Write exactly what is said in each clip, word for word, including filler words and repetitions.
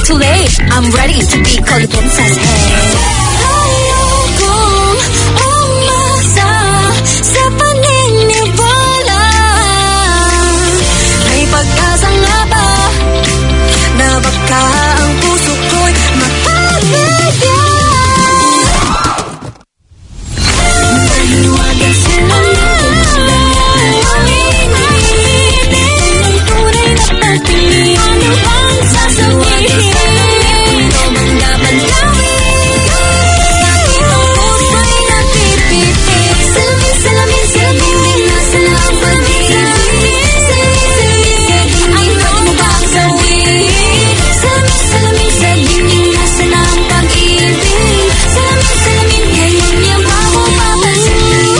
too late. I'm ready to be called a princess. Hey. Ayokong umasa sa paniniwala. May pag-asa nga ba na baka ang puso ko'y mapapagaya? Maniwala sila ano bang sasabihin? Ito mang dapat gawin. Bakit ang puso'y napipitik? Salamin-salamin sa dingding nasa ng pag-ibig. Salamin-salamin, ay ba't mo bang sabihin? Salamin-salamin sa dingding nasa ng pag-ibig. Salamin-salamin, ngayon niya ba mo papansin?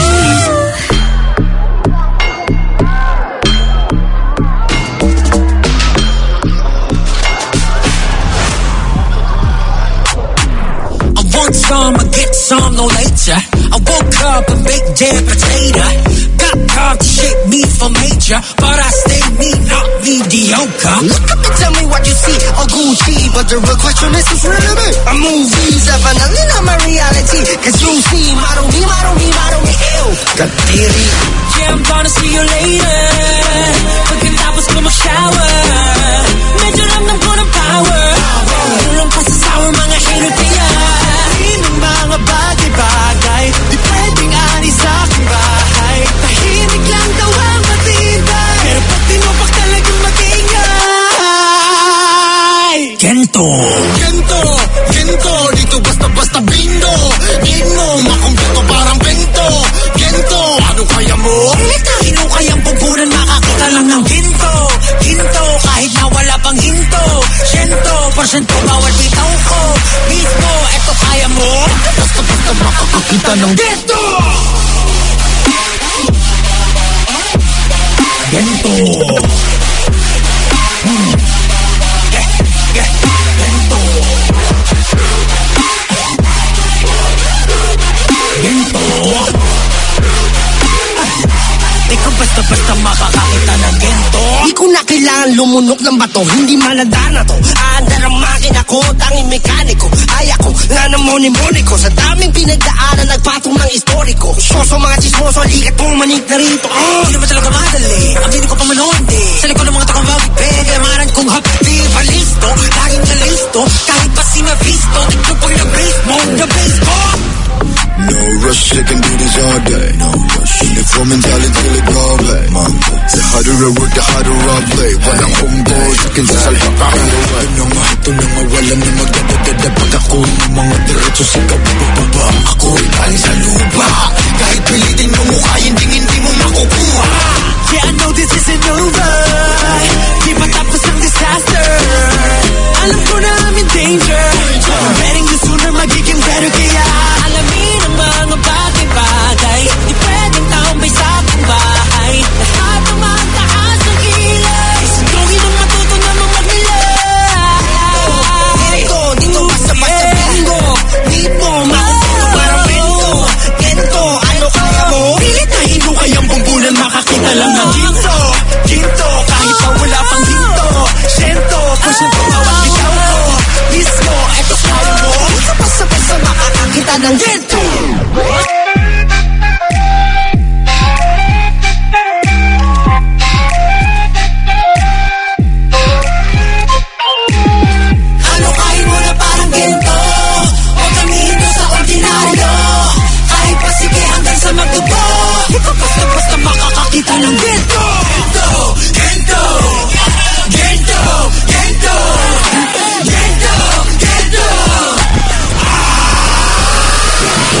Some, I get some, no later. I woke up and baked damn potato. Got God to shape me for major, but I stay me, not mediocre. Look up and tell me what you see, all Gucci, but the real question is who's really a movie's definitely not my reality. Cause you see, model me, model me, model me, ew. God damn it. Yeah, I'm gonna see you later. Pagkatapos ko mag-shower, medyo ramdam ko ng power. Tulong pa sa sour, mga hater kaya. Mga bagay-bagay, di pwedeng ani sa aking bahay. Tahimik lang daw ang matibay, pero pag tinupag talagang matingay. Gento Gento, gento, dito basta-basta bindo. Game mo, makumpleto parang bento. Gento, ano kaya mo? Sino kayang pupunan makakita lang ng ginto? Ginto, kahit na wala pang hinto. Siyento, porsyento bawat bitaw ko. Mismo, eto kaya mo? Basta-basta makakakita ng gento. Gento hmm. yeah, yeah. Gento Gento Ikaw basta-basta makakakita ng gento. Di ko na kailangan lumunok ng bato, hindi maladana to. Aandar ang makina ko, tanging mekaniko. Ay ako, nga na moni-moni ko. Sa daming pinagdaanan, nagpatong ng istoriko. Soso mga chismoso, likat mong manik na rito. Hindi naman talaga madali, aminin ko pa man hindi. Sa likod ng mga takawagit, pegamaran kong happy palisto. Laging na listo, kahit pa si Mephisto. Tignan pag na-base mo, na-base ko. No rush, I can do this all day. No rush. Uniform mentality till it go away. The harder I work, the harder I play. Walang homeboy, sikin sa salpa pa rin away. Ito na nga, ito na nga, walang na magdadadada. Pag ako'y ng mga diretso, sikaw bababa. Ako'y galing sa lupa. Kahit pilitin mo mukha, hindi hindi mo makukuha. Yeah, I know this isn't over. Di matapos ang disaster. Alam ko na I'm in danger. I'm betting you sooner magiging better. Kaya alamin ang mga bagay-bagay. Di pwedeng tambay sa aking bahay. Lahat ng mga taas ng kilay. Sundugin ang matuto namang magnilay. Gento, dito basta-basta bingo. Di mo makukuha parang bento. Gento, ano kaya mo? Pilit na hinukayang bumbulan, makakita lang ng ginto. Ginto, kahit pa wala pang ginto. Sento, porsyento bawat bitaw ko. Mismo, eto kaya mo. Basta-basta makakakita ng gento. Ano kain mo na parang gento? O gamihin to sa ordinaryo? Kahit pa sige hanggang sa magdugo. Ikaw basta-basta makakakita ng gento. Gento! Gento! Gento! Gento! Gento! Gento! Ah!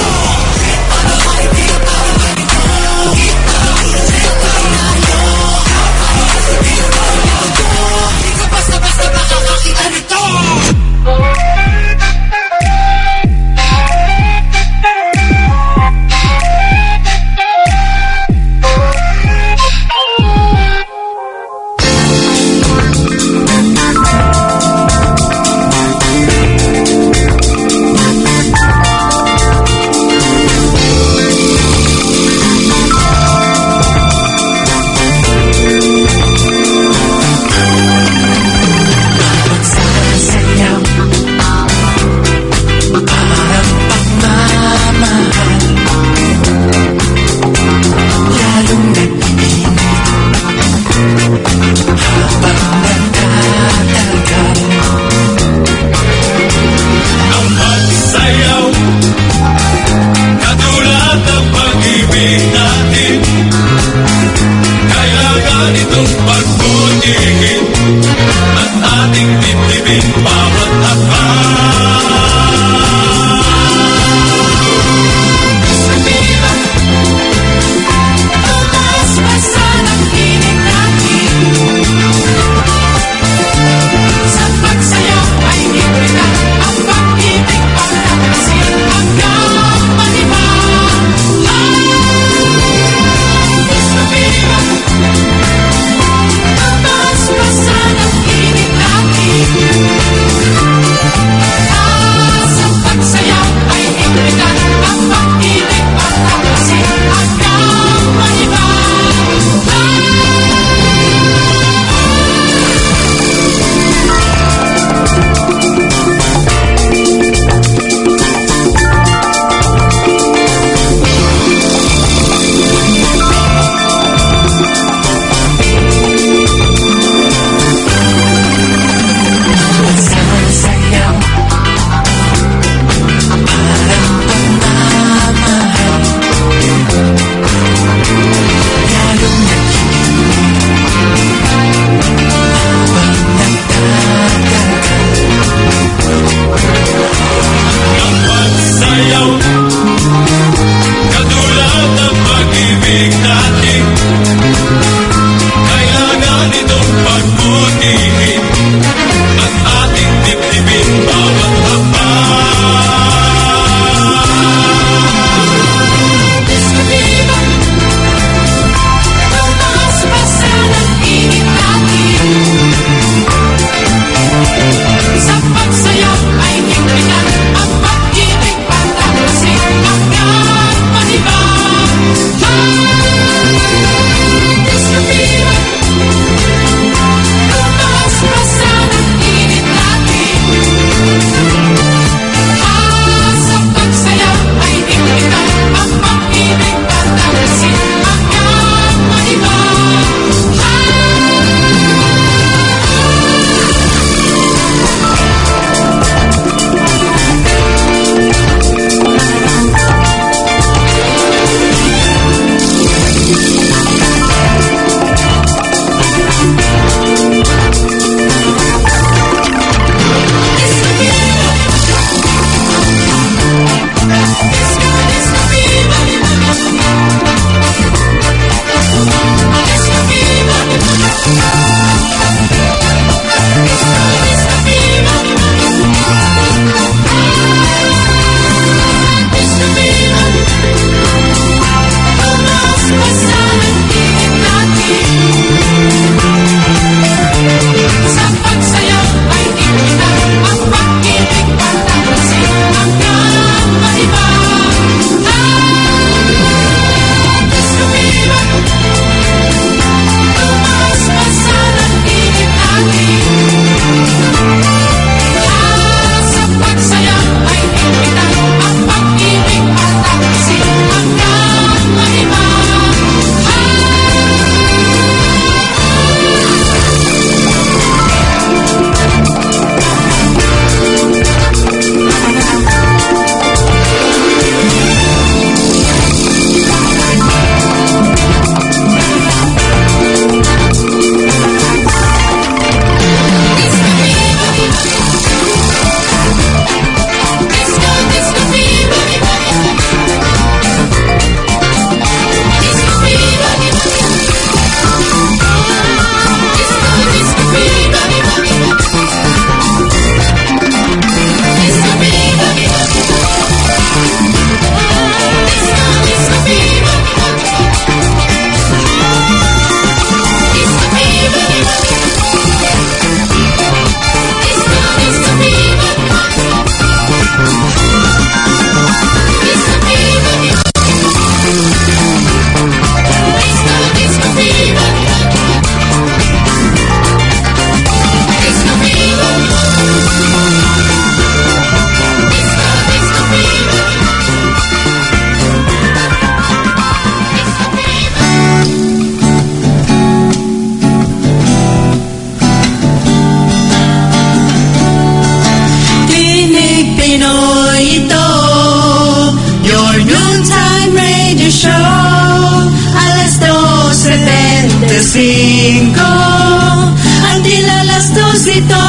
Cinco ang dilalastos ito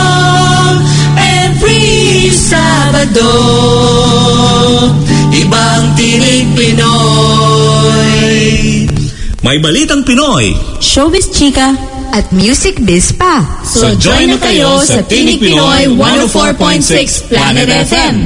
every Sabado. Ibang Tinig Pinoy. May balitang Pinoy, Showbiz Chika, at Music Biz pa. So join na kayo sa Tinig Pinoy one oh four point six Planet F M.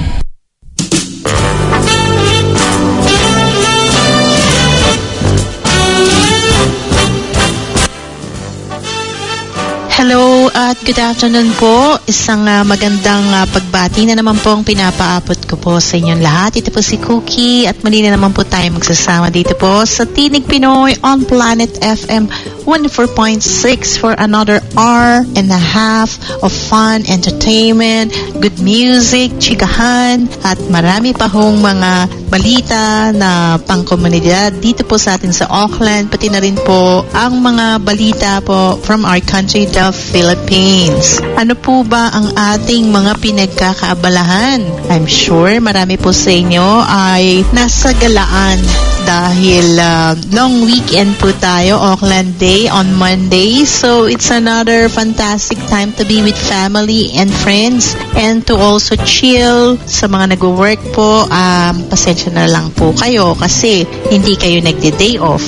Hello at good afternoon po. Isang uh, magandang uh, pagbati na naman po ang pinapaabot ko po sa inyong lahat. Ito po si Cookie at muli na naman po tayo magsasama dito po sa Tinig Pinoy on Planet F M one oh four point six for another hour and a half of fun, entertainment, good music, chikahan at marami pa hong mga balita na pangkomunidad dito po sa atin sa Auckland, pati na rin po ang mga balita po from our country, the Philippines. Ano po ba ang ating mga pinagkakaabalahan? I'm sure marami po sa inyo ay nasa galaan dahil uh, long weekend po tayo, Auckland Day on Monday. So it's another fantastic time to be with family and friends and to also chill. Sa mga nag-work po, um, pasensya na lang po kayo kasi hindi kayo nagde-day off.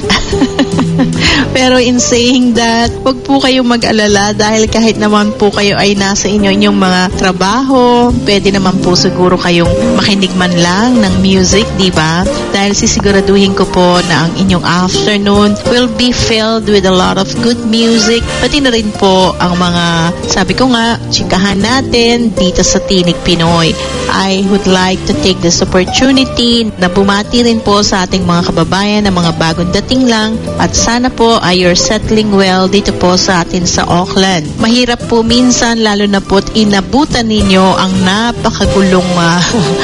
Pero in saying that, wag po kayong mag-alala dahil kahit naman po kayo ay nasa inyo inyong mga trabaho, pwede naman po siguro kayong makinig man lang ng music, di ba? Dahil sisiguraduhin ko po na ang inyong afternoon will be filled with a lot of good music, pati na rin po ang mga, sabi ko nga, chikahan natin dito sa Tinig Pinoy. I would like to take this opportunity na bumati rin po sa ating mga kababayan na mga bagong dating lang at sana po ay you're settling well dito po sa atin sa Auckland. Mahirap po minsan, lalo na po't inabutan ninyo ang napakagulong uh,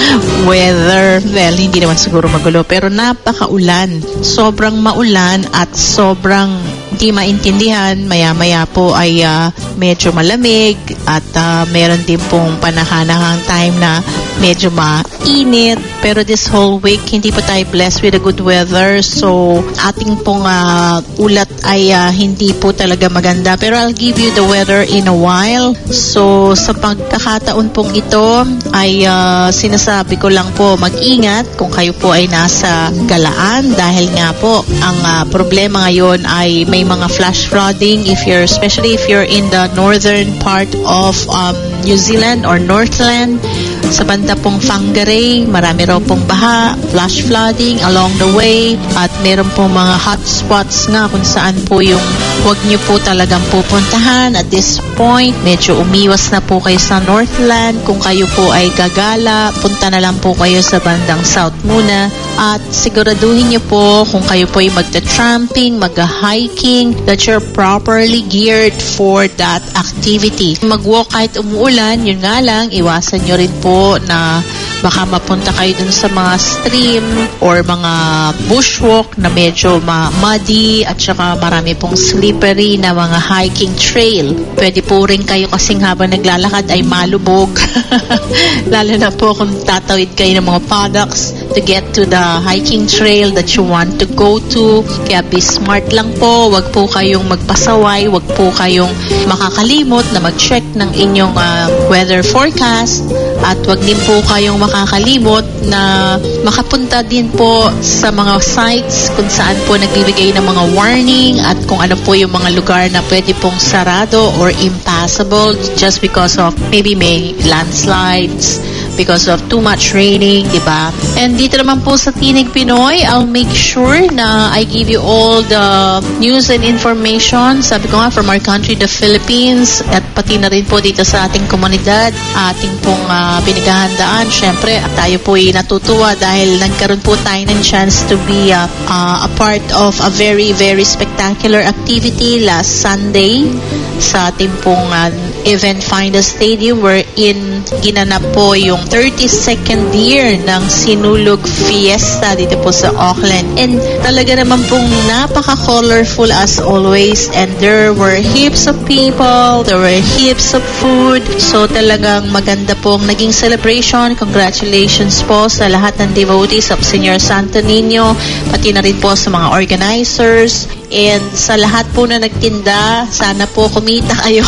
weather. Well, hindi naman siguro magulo, pero napakaulan. Sobrang maulan at sobrang hindi maintindihan. Maya-maya po ay uh, medyo malamig at uh, meron din pong panahanahang time na medyo mainit. Pero this whole week, hindi pa tayo blessed with a good weather. So, ating pong uh, ulat ay uh, hindi po talaga maganda. Pero I'll give you the weather in a while. So, sa pagkakataon pong ito, ay uh, sinasabi ko lang po, mag-ingat kung kayo po ay nasa galaan. Dahil nga po, ang uh, problema ngayon ay may mga flash flooding, if you're, especially if you're in the northern part of um, New Zealand or Northland. Sa banda pong Whangarei, marami raw pong baha, flash flooding along the way, at meron pong mga hotspots nga kung saan po yung huwag nyo po talagang pupuntahan. At this point, medyo umiwas na po kayo sa Northland. Kung kayo po ay gagala, punta na lang po kayo sa bandang South muna. At siguraduhin nyo po kung kayo po ay magta-tramping, mag-hiking, that you're properly geared for that activity. Mag-walk kahit umuulan, yun nga lang, iwasan nyo rin po na baka mapunta kayo dun sa mga stream or mga bushwalk na medyo muddy at saka marami pong slippery na mga hiking trail. Pwede po rin kayo kasing habang naglalakad ay malubog. Lalo na po kung tatawid kayo ng mga paddocks to get to the hiking trail that you want to go to. Kaya be smart lang po. Wag po kayong magpasaway. Wag po kayong makakalimot na mag-check ng inyong uh, weather forecast. At wag din po kayong makakalimot na makapunta din po sa mga sites kung saan po nagbibigay ng mga warning at kung ano po yung mga lugar na pwede pong sarado or impassable just because of maybe may landslides, because of too much raining, diba? And dito naman po sa Tinig Pinoy, I'll make sure na I give you all the news and information. Sabi ko nga, from our country, the Philippines, at pati na rin po dito sa ating komunidad, ating pong uh, pinaghahandaan. Siyempre, tayo po ay natutuwa dahil nagkaroon po tayo ng chance to be uh, uh, a part of a very, very spectacular activity last Sunday sa ating pong uh, event Find a Stadium, wherein ginanap po yung thirty-second year ng Sinulog Fiesta dito po sa Auckland. And talaga naman pong napaka-colorful as always, and there were heaps of people, there were heaps of food. So talagang maganda pong naging celebration. Congratulations po sa lahat ng devotees of Señor Santo Niño, pati na rin po sa mga organizers. And sa lahat po na nagtinda, sana po kumita kayo.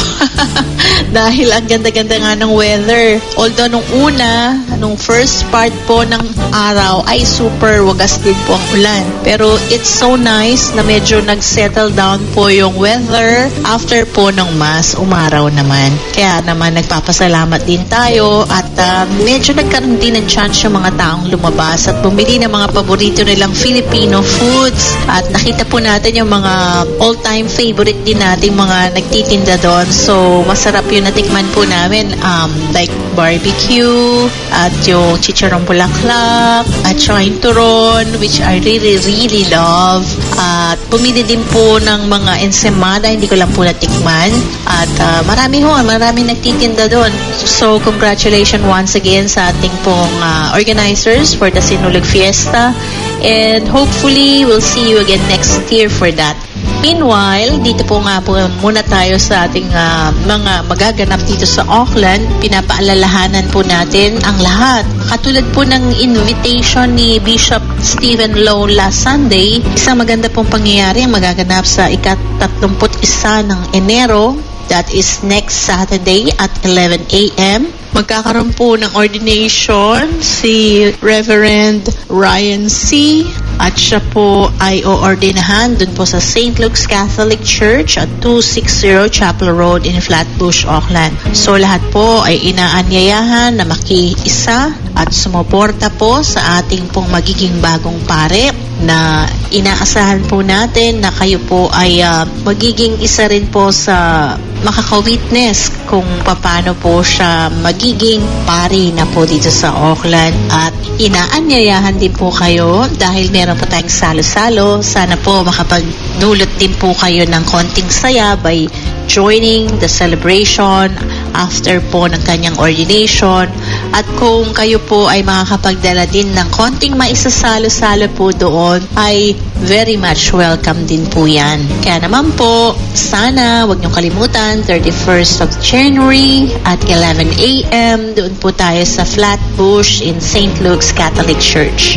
Dahil ang ganda-ganda nga ng weather. Although nung una, nung first part po ng araw ay super wagas din po ang ulan. Pero it's so nice na medyo nag-settle down po yung weather after po ng mas umaraw naman. Kaya naman nagpapasalamat din tayo at uh, medyo nagkaroon din ng chance yung mga taong lumabas at bumili ng mga paborito nilang Filipino foods. At nakita po natin yung mga all-time favorite din nating mga nagtitinda doon. So, masarap yung natikman po namin. Um, like barbecue, at yung chicharong bulaklak, at yung turon, which I really, really love. At bumili din po ng mga ensaymada, hindi ko lang po natikman. At uh, marami ho, marami nagtitinda doon. So, congratulations once again sa ating pong uh, organizers for the Sinulog Fiesta. And hopefully, we'll see you again next year for that. Meanwhile, dito po nga po muna tayo sa ating uh, mga magaganap dito sa Auckland. Pinapaalalahanan po natin ang lahat. Katulad po ng invitation ni Bishop Stephen Lowe last Sunday, isang maganda pong pangyayari ang magaganap sa ikatatlumput isa ng Enero. That is next Saturday at eleven a.m. Magkakaroon po ng ordination si Reverend Ryan C. At siya po ay oordinahan dun po sa Saint Luke's Catholic Church at two sixty Chapel Road in Flatbush, Auckland. So lahat po ay inaanyayahan na makiisa at sumuporta po sa ating pong magiging bagong pare na inaasahan po natin na kayo po ay uh, magiging isa rin po sa makaka-witness kung paano po siya magiging pari na po dito sa Auckland. At inaanyayahan din po kayo dahil meron po tayong salo-salo. Sana po makapagdulot din po kayo ng konting saya by joining the celebration after po ng kanyang ordination. At kung kayo po ay makakapagdala din ng konting maisasalo-salo po doon, ay very much welcome din po yan. Kaya naman po, sana wag niyong kalimutan, thirty-first of January at eleven a.m. doon po tayo sa Flatbush in Saint Luke's Catholic Church.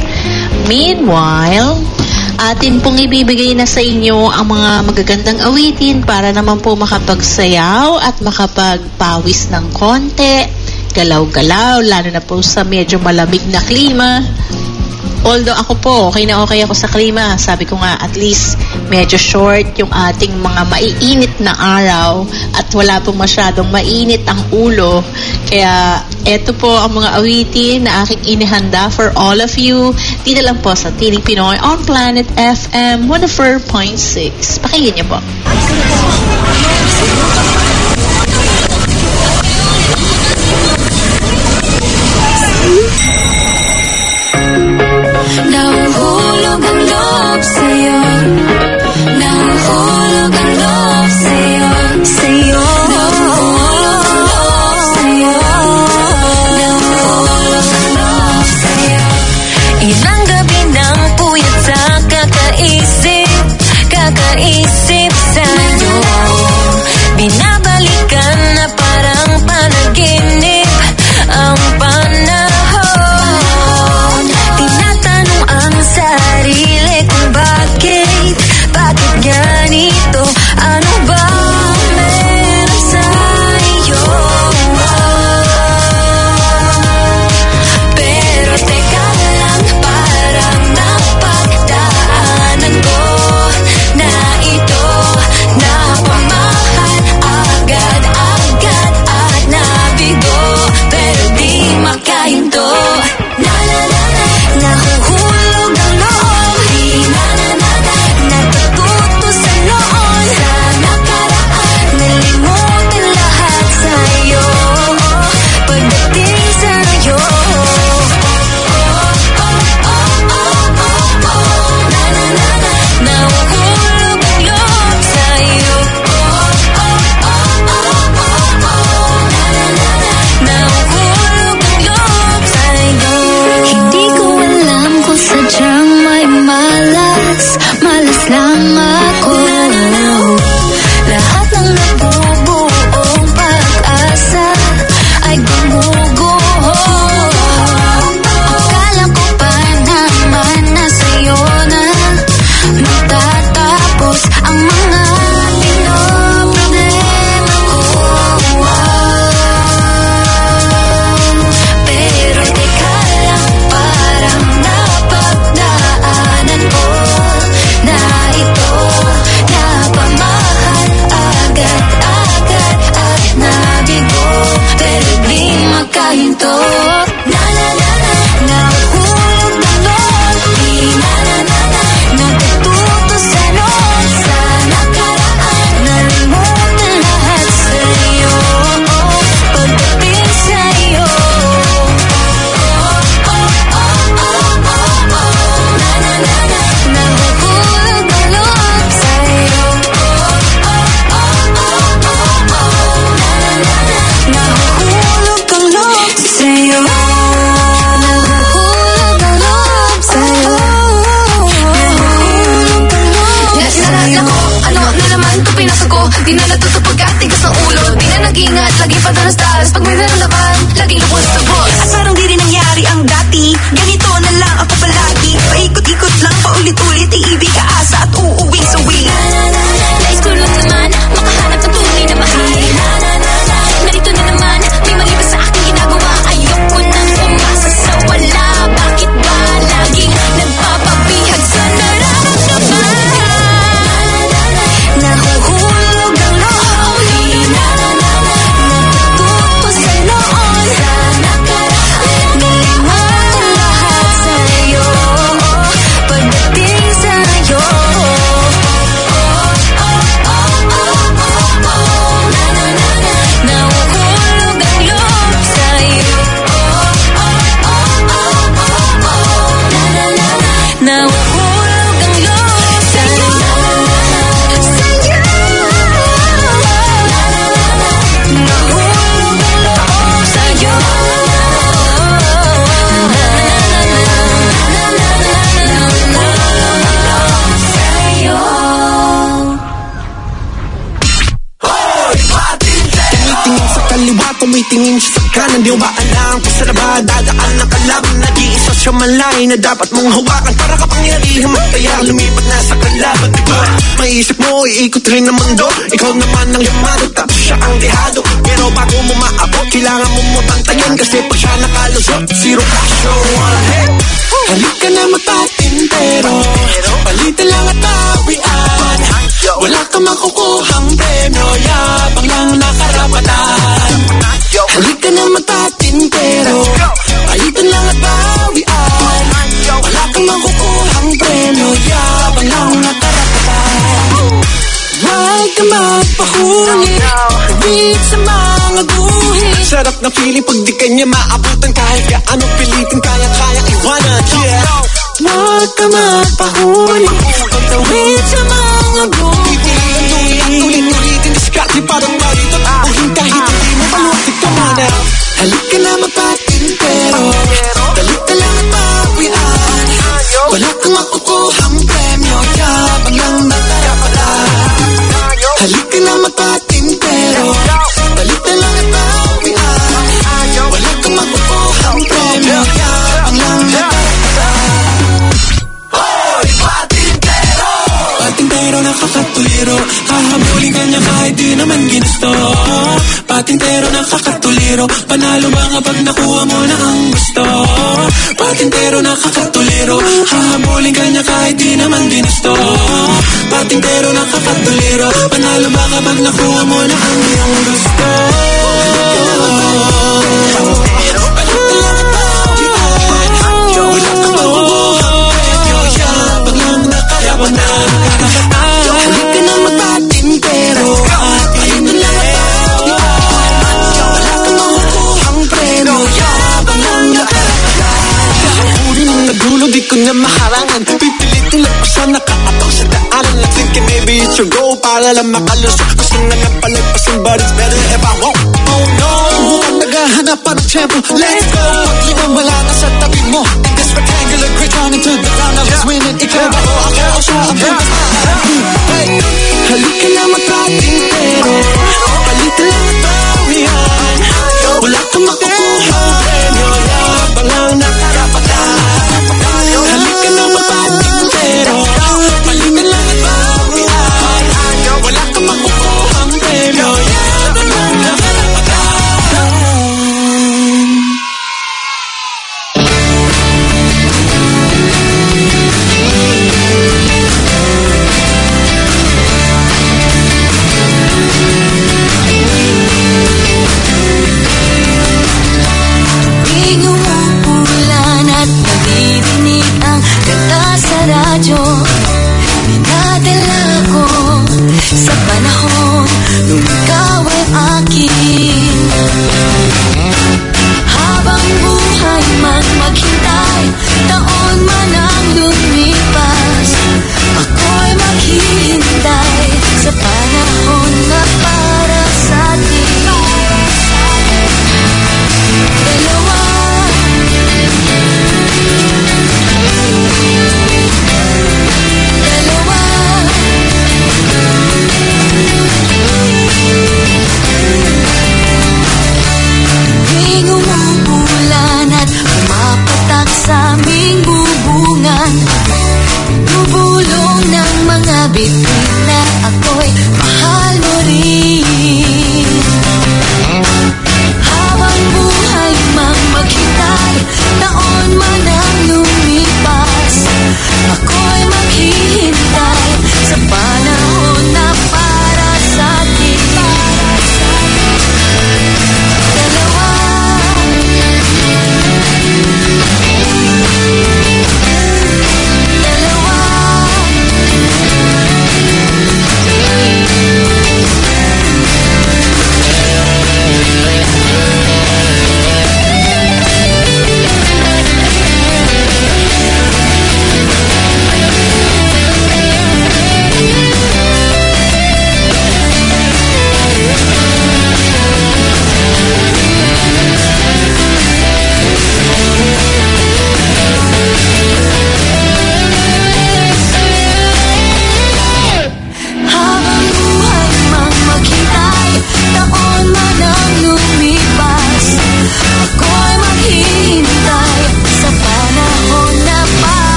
Meanwhile, atin pong ibibigay na sa inyo ang mga magagandang awitin para naman po makapagsayaw at makapagpawis ng konti, galaw-galaw, lalo na po sa medyo malamig na klima. Although ako po, okay na okay ako sa klima. Sabi ko nga, at least medyo short yung ating mga maiinit na araw at wala po masyadong mainit ang ulo. Kaya eto po ang mga awitin na aking inihanda for all of you. Dito lang po sa Tinig Pinoy on Planet F M one oh four point six. Pakinggan niyo po. Nahuhulog ang loob sa'yo, nahuhulog ang loob sa'yo, sa'yo. Nahuhulog ang loob sa'yo, nahuhulog ang loob sa'yo. Ilang gabi ng puyat sa kakaisip, kakaisip sa'yo. Binabalikan na parang panaginip ang panahon. Sarili kung bakit, bakit ganito, ano ba meron sa'yo? Pero teka lang, parang napagdaanan ko na ito, napamahal agad-agad at nabigo, pero di makahinto. Na na na na, nahuhulog ang loob, di na na na na, natututo sa noon, sa nakaraan, nalimutin lahat sa'yo, pagdating sa'yo. Na na na na, nahuhulog ang loob sa'yo. Na na na na, nahuhulog ang loob sa'yo. Hindi ko alam kung sadyang may malas, malas lang ako. Lahat ng nabubuong pag-asa ay gumuguho. Akala ko pa naman na sa'yo na matatapos Di na natutupag at tigas ng ulo. Di na nag-ingat, laging padalas-dalas. Pag may nararamdaman, laging lubos na boss. At parang di rin nangyari ang dati. Ganito na lang ako palagi. Paikot-ikot lang, paulit-ulit. Iibig ka asa at uuwing sawi. Nais ko lang naman makahanap ng tunay na mahal. Narito na naman, may mali ba sa aking ginagawa? Ayoko nang umasa sa wala. Bakit ba laging nagpapabihag sa nararamdaman? Nahuhulog ang loob. Natututo sa noon. Nalimutan lahat sa'yo. Pagdating sa'yo. Nahuhulog ang loob sa'yo. Nahuhulog ang loob sa'yo. Sa'yo. Nahuhulog ang loob sa'yo. Sa'yo. Tumitingin sa kaliwa, tumitingin siya sa kanan. Di ba alam kung saan na ba dadaan ng kalaban? Nag-iisa siya malay na dapat mong hawakan. Para kapangyarihan mo, kaya lumipat na sa kalaban. Diba, maisip mo, iikot rin ang mundo. Ikaw naman ang yamado, tapos siya ang dehado. Pero bago mo maabot, kailangan mo mo tantayan. Kasi pag siya nakalusot, zero cash, so hey. Halika na magpatintero, palitan lang at bawian. Wala ka makukuhang premyo, yabang lang nakarapatan. Halika na magpatintero, palitan lang at bawian. Wala ka makukuhang premyo, yabang lang nakarapatan. Huwag ka magpahuli, tawid sa mga guhit. Sarap na feeling pag di kanya maabutan. Kahit gaano pilitin, kaya-kaya iwanan. Yeah. Huwag ka magpahuli, pagtawid sa mga guhit. Ulit-ulitin, diskarte parang marito. Uhin kahit hindi mo balukit ka mana. Halika na magpatintero, dalit na lang at bawian. Wala kang makukuhang premyo, yabang lang nakarapatan. Halika na magpatintero, dalit na lang at bawian. Wala kang makukuhang premyo, yabang lang nakarapatan. Hoy, patintero! Patintero nakakatuliro, hahabulin ka niya kahit di naman ginusto. Patintero nakakatuliro, panalo ba kapag nakuha mo na ang gusto? Patintero nakakatuliro, hahabulin ka niya kahit di naman ginusto. Patintero nakakatuliro, panalo ba kapag nakuha mo na ang iyong gusto? Halika na magpatintero, ayun na lang at bawian. Wala kang makukuhang premyo, yabang lang nakarapatan. Kahapunin ng nadulo, di ko na maharangan. Pipilitin lang pa siya nakaabang sa daanan. Let's think it, maybe it's your goal, para lang makalusok. Gusto nga na palagpasin, but it's better if I won't. Oh no, mukhang naghahanap pa ng tempo. Let's go, pag-iwan wala na sa tabi mo. In this rectangular grid, turning to the ground, I was winning. Ikaw ba o ako o siya ang famous na harapin? Hey, halika na magpatintero, palitan lang at bawian. Wala kang makukuhang premyo, yabang lang nakarapatan. Halika na magpatintero, palitan lang at bawian. Wala kang makukuhang premyo, yabang lang nakarapatan.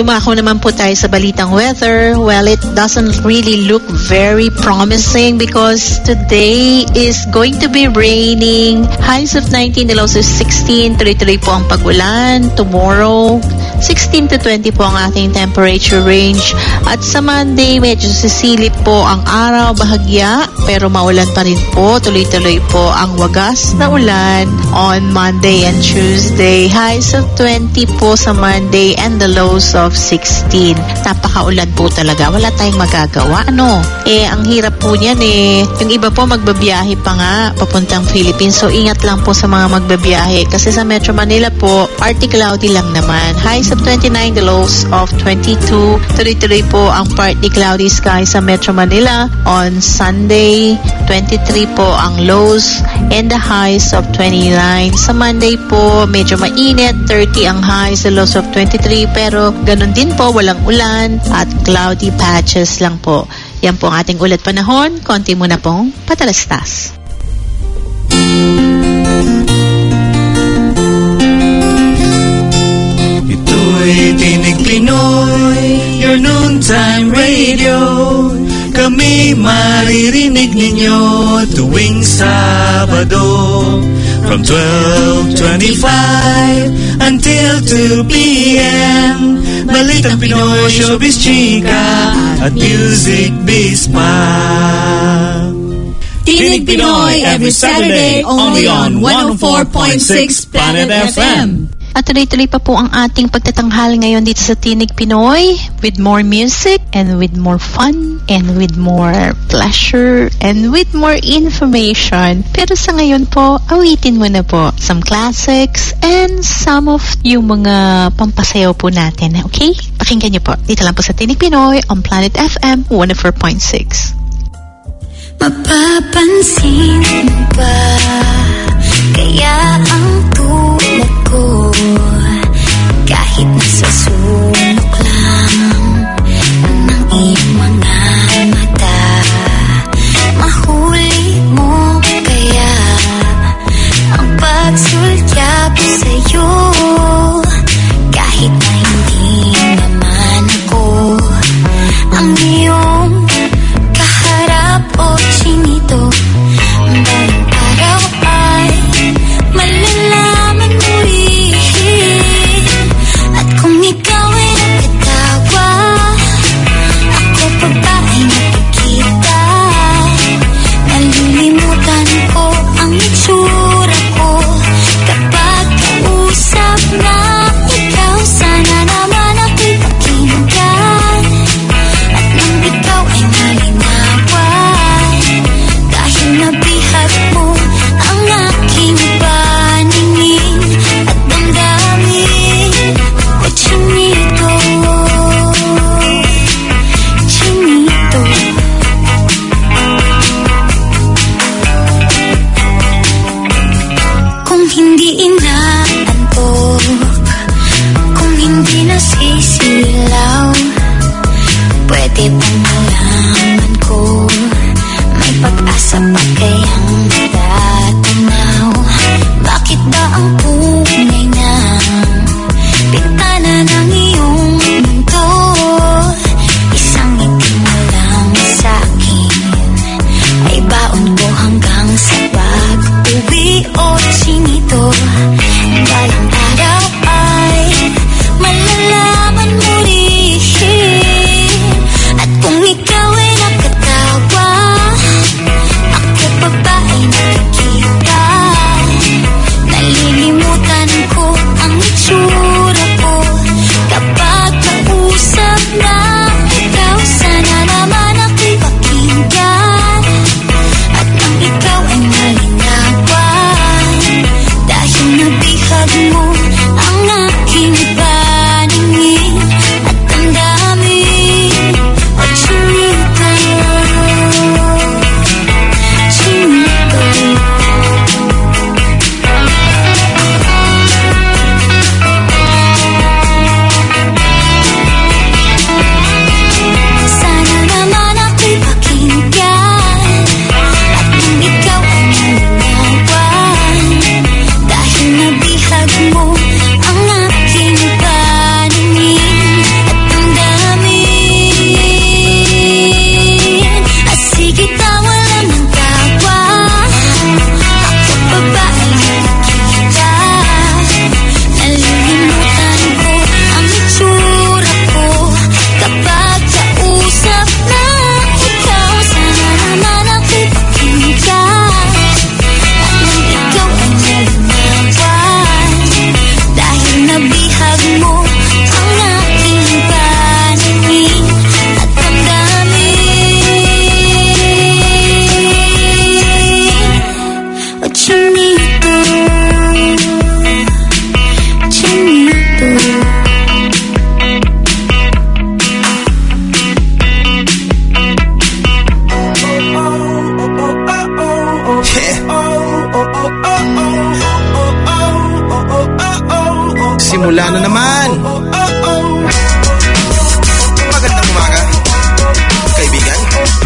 dumako naman po tayo sa balitang weather. Well, it doesn't really look very promising because today is going to be raining. Highs of nineteen, the lows of sixteen. Tuloy-tuloy po ang pag-ulan. Tomorrow, sixteen to twenty po ang ating temperature range. At sa Monday, medyo sisilip po ang araw, bahagya, pero maulan pa rin po. Tuloy-tuloy po ang wagas na ulan on Monday and Tuesday. Highs of twenty po sa Monday and the lows of sixteen. Napakaulan po talaga. Wala tayong magagawa, ano? Eh, ang hirap po niyan eh. Yung iba po magbabiyahe pa nga papuntang Philippines. So, ingat lang po sa mga magbabiyahe. Kasi sa Metro Manila po, partly cloudy lang naman. Highs of twenty-nine, the lows of twenty-two. Tuloy-tuloy po ang partly cloudy sky sa Metro Manila. On Sunday, twenty-three po ang lows and the highs of twenty-nine. Sa Monday po, medyo mainit. thirty ang highs, the lows of twenty-three. Pero ganun din po, walang ulan at cloudy patches lang po. Yan po ang ating ulat panahon. Konti muna pong patalastas. Ito'y Tinig Pinoy, your noontime radio. Kami maririnig ninyo tuwing Sabado from twelve twenty-five until two p.m. Balitang Pinoy, showbiz, chika at music biz pa. Tinig Pinoy every Saturday only on one oh four point six Planet F M. At tuloy-tuloy pa po ang ating pagtatanghal ngayon dito sa Tinig Pinoy with more music and with more fun and with more pleasure and with more information. Pero sa ngayon po, awitin mo na po some classics and some of yung mga pampasayaw po natin. Okay? Pakinggan niyo po. Dito lang po sa Tinig Pinoy on Planet F M one oh four point six. Mapapansin mo ba kaya ang tulad ko kahit nasa sulok lang ng iyong mga mata, mahuli mo kaya ang pagsulyap sa'yo kahit na hindi naman ako ang iyong kaharap o chinito. Balang araw ay malalaman mo rin. At kung ikaw ay nagkatawa, ako pa ba ay nakikita? Nalilimutan ko ang itsura ko kapag kausap na ikaw. Sana naman ako'y pakinggan at nang ikaw ay malinawan, dahil nabihag mo ang aking paningin at damdamin. O chinito, chinito, kung hindi inaantok, kung hindi nasisilaw, pwede bang malaman ko may pag-asa pa kayang natatanaw? Bakit ba ang tunay na bintana ng iyong mundo isang itim mo lang sa'kin? Ay baon ko hanggang sa pag-uwi o chinito. Balang araw ay malalaman mo rin. At kung ikaw ay nakatawa, ako pa ba ay nakikita? Nalilimutan ko ang itsura ko kapag kausap na ikaw. Sana naman ako'y pakinggan at nang ikaw ay malinawan, dahil nabihag mo ang aking paningin at damdamin. O chinito, chinito, sana naman ako'y pakinggan at nang ikaw ay malinawan, dahil nabihag mo ang nagsisimula na naman. Magandang umaga, kaibigan.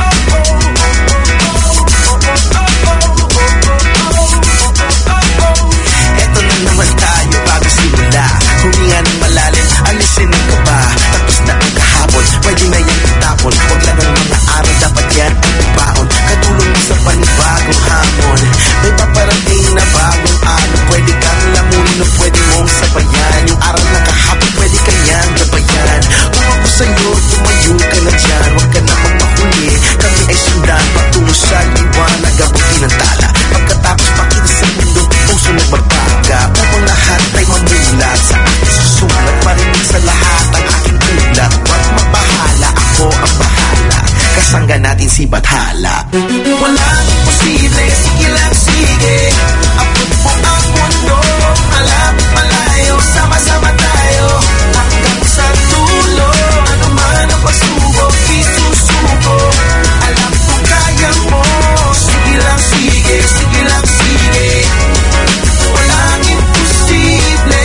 Eto na naman tayo bago simula. Huminga ng malalim, alisin ang kaba. Tapos na ang kahapon, pwede na yan itapon. Huwag lang ang mga araw, dapat yan ang baon. Katulong sa panibagong hamon. May paparating na bagong araw. Pwede kang lamunin o pwede mong sabayan. Yung araw na kahapon, pwede kanyang gabayan. Kung ako sa'yo, tumayo ka na dyan. Huwag ka na magpahuli, kami ay sundan patungo sa liwanag, abutin ang tala. Pagkatapos pakita sa mundo, puso nagbabaga. Upang lahat ay mamulat sa aking susulat. Parinig sa lahat ang aking ulat. Huwag mabahala, ako ang bahala. Kasangga natin si Bathala. Walang imposible, sige lang sige. Abot mo ang mundo, malapit malayo. Sama-sama tayo hanggang sa dulo. Ano man ang pagsubok, isusuko. Alam ko kaya mo. Sige lang sige, sige lang sige. Walang imposible.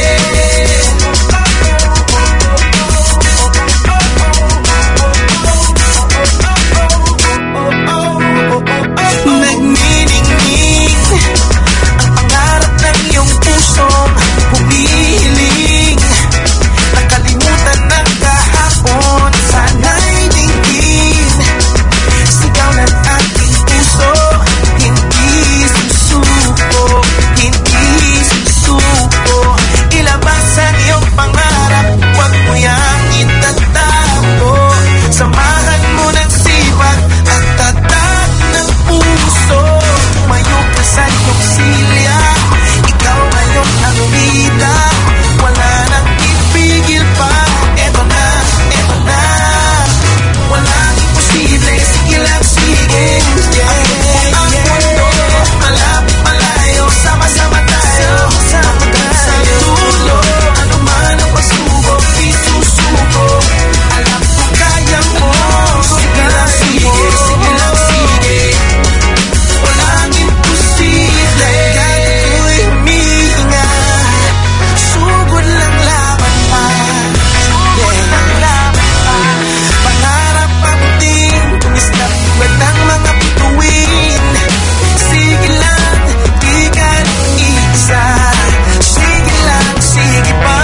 Nagniningning ang pangarap ng iyong pusong humihiling. Nakalimutan ng kahapon, sana'y dinggin. Sigaw ng aking puso, hindi susuko, hindi susuko. Ilabas ang iyong pangarap, huwag mo yang itatago. Samahan mo ng sipag at tatag ng puso. Tumayo ka sa iyong silya, ikaw ngayon ang bida. Wala nang ipigil pa, eto na, eto na. Walang imposible, sige lang sige. Ang mundo, malapit malayo. Sama-sama tayo hanggang sa dulo. Ano man ang pagsubok, isusuko. Alam ko kaya mo. Sige lang sige, sige lang sige. Walang imposible. Kahit ako'y humihinga, sugod lang laban pa. Sugod lang laban pa. Pangarap abutin, tumistak tulad ng mga bituin. Sige lang, di ka nag-iisa. Sige lang, sige pa.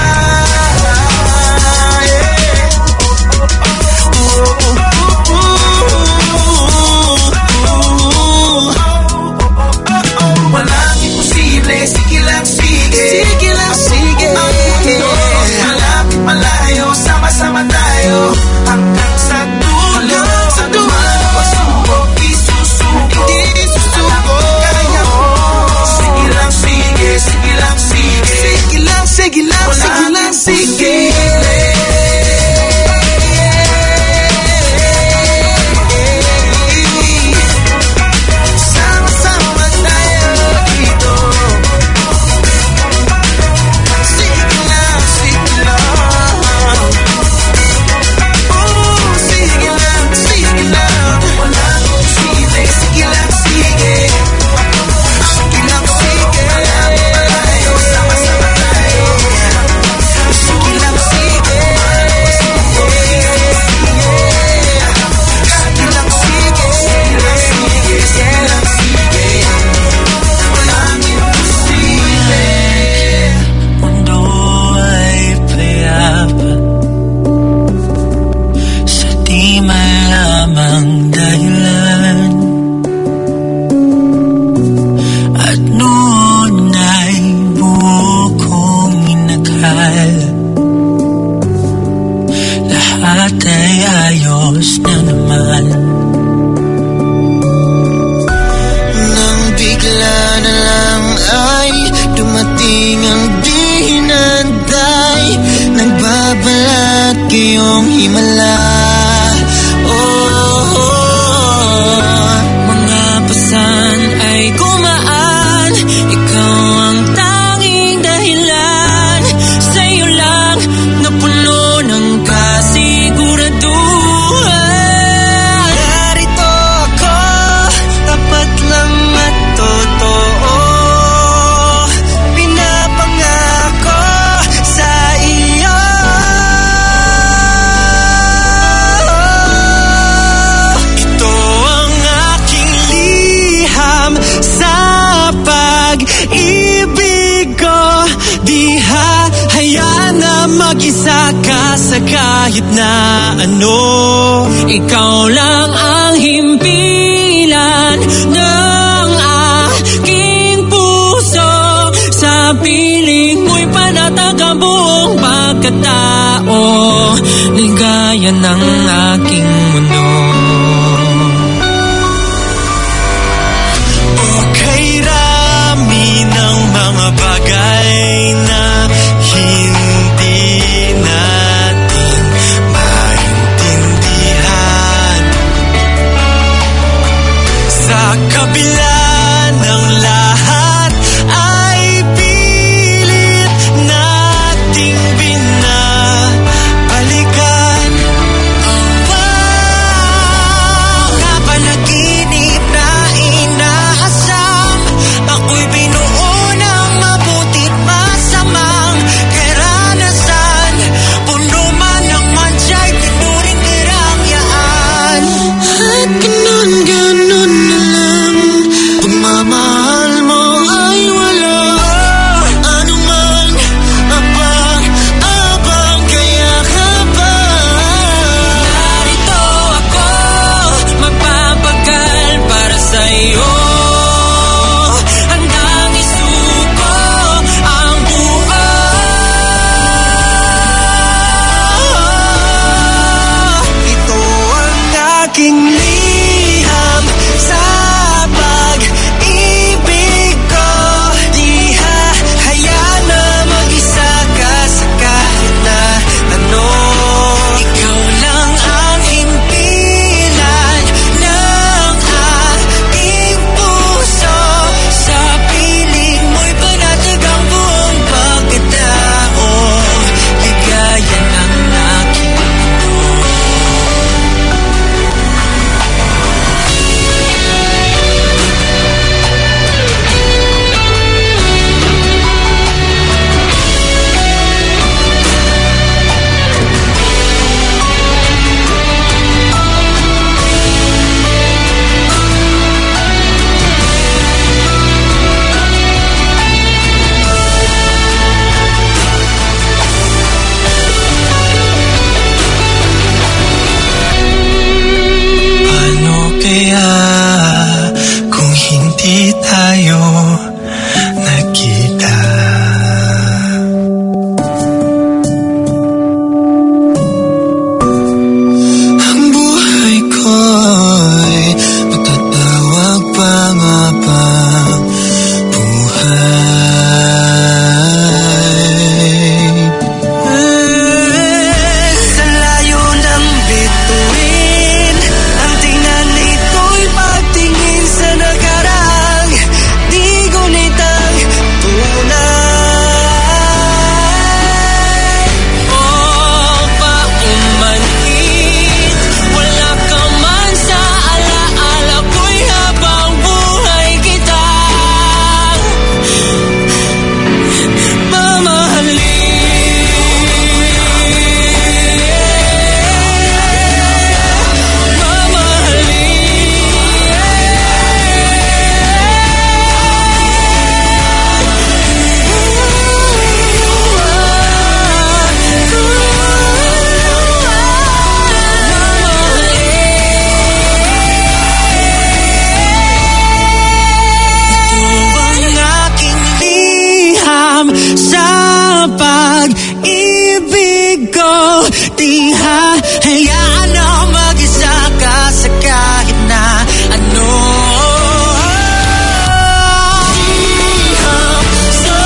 Walang imposible, sige lang sige. Sige lang sige. Ang mundo, malapit malayo. Sama-sama tayo hanggang sa dulo. Sa dulo. Ang pagsubok, isusuko. Isusuko. Kaya mo. Sige lang sige, sige lang sige. Sige lang, sige lang, sige lang sige. Sama-sama tayo dito. Sige lang, sige lang. Oh, sige lang, sige lang. Walang imposible, sige lang, sige. Sige lang, sige. Malapit malayo, sama-sama tayo. Sige lang, sige. Sige lang, sige. Sige lang, sige. Sige lang, sige. Walang imposible. Mundo ay payapa sa di malamang dahilan. At noon ay buo kong inakal, lahat ay ayos na naman. Nang bigla na lang ay dumating ang di hinanday, nagbabalat kayong himala. Oh, oh, mga pasan ay gumaan, ikaw ang tanging dahilan. Sa'yo lang napuno ng kasiguraduhan. Narito ako, tapat lang at totoo. Pinapangako mag-isa ka sa kahit na ano. Ikaw lang ang himpilan ng aking puso. Sa piling mo'y panatag ang buong pagkatao. Ligaya ng aking mundo. Okay, rami ng mga bagay na hindi natin maintindihan. Sa kabila ng lahat ay pilit nating binabalikan. Wow, napanaginip na inaasam. Ako'y binuo ng mabuti't masamang karanasan. Puno man ng mansya'y tinuring karangyaan. At ganun, ganun na lang. Pagmamahal mo ay wala anuman abang-abang. Kaya ka ba? Narito ako, magpapagal para sa'yo. Handang isuko ang buhay. Ito ang aking liham sa pag-ibig ko. Di hahayaan na mag-isa ka sa kahit na ano. Ikaw lang ang himpilan ng aking puso. Sa piling mo'y panatag ang buong pagkatao. Ligaya ng aking mundo. Ano kaya kung hindi tayo nagkita? Ang buhay ko'y matatawag pa nga bang buhay? Sa layo ng bituin, ang tingnan nito'y pagtingin sa nakarang. Di gunit ang tunay. O paumanhin, wala ka man sa alaala ko'y habang buhay kita sa pag-ibig ko. Di hahayaan na mag-isa ka sa kahit na ano. Sa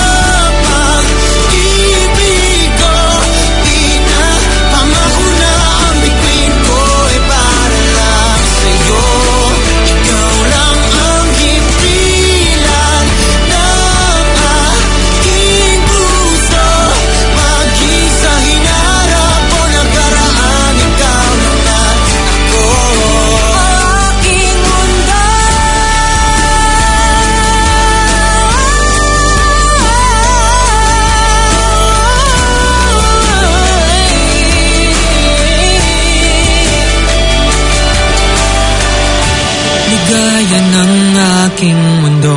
pag-ibig ko, di na pamako na ang bituin ko ay para lang sa'yo. Ikaw lang ang himpilan ng aking puso. Mag-isa hinarap o nakaraan, ikaw lang at ako. Aking mundo. Ligaya ng aking mundo.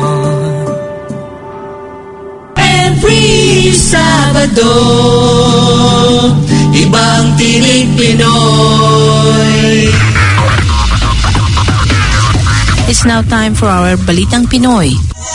Every Sabado ibang Tinig Pinoy. It's now time for our Balitang Pinoy.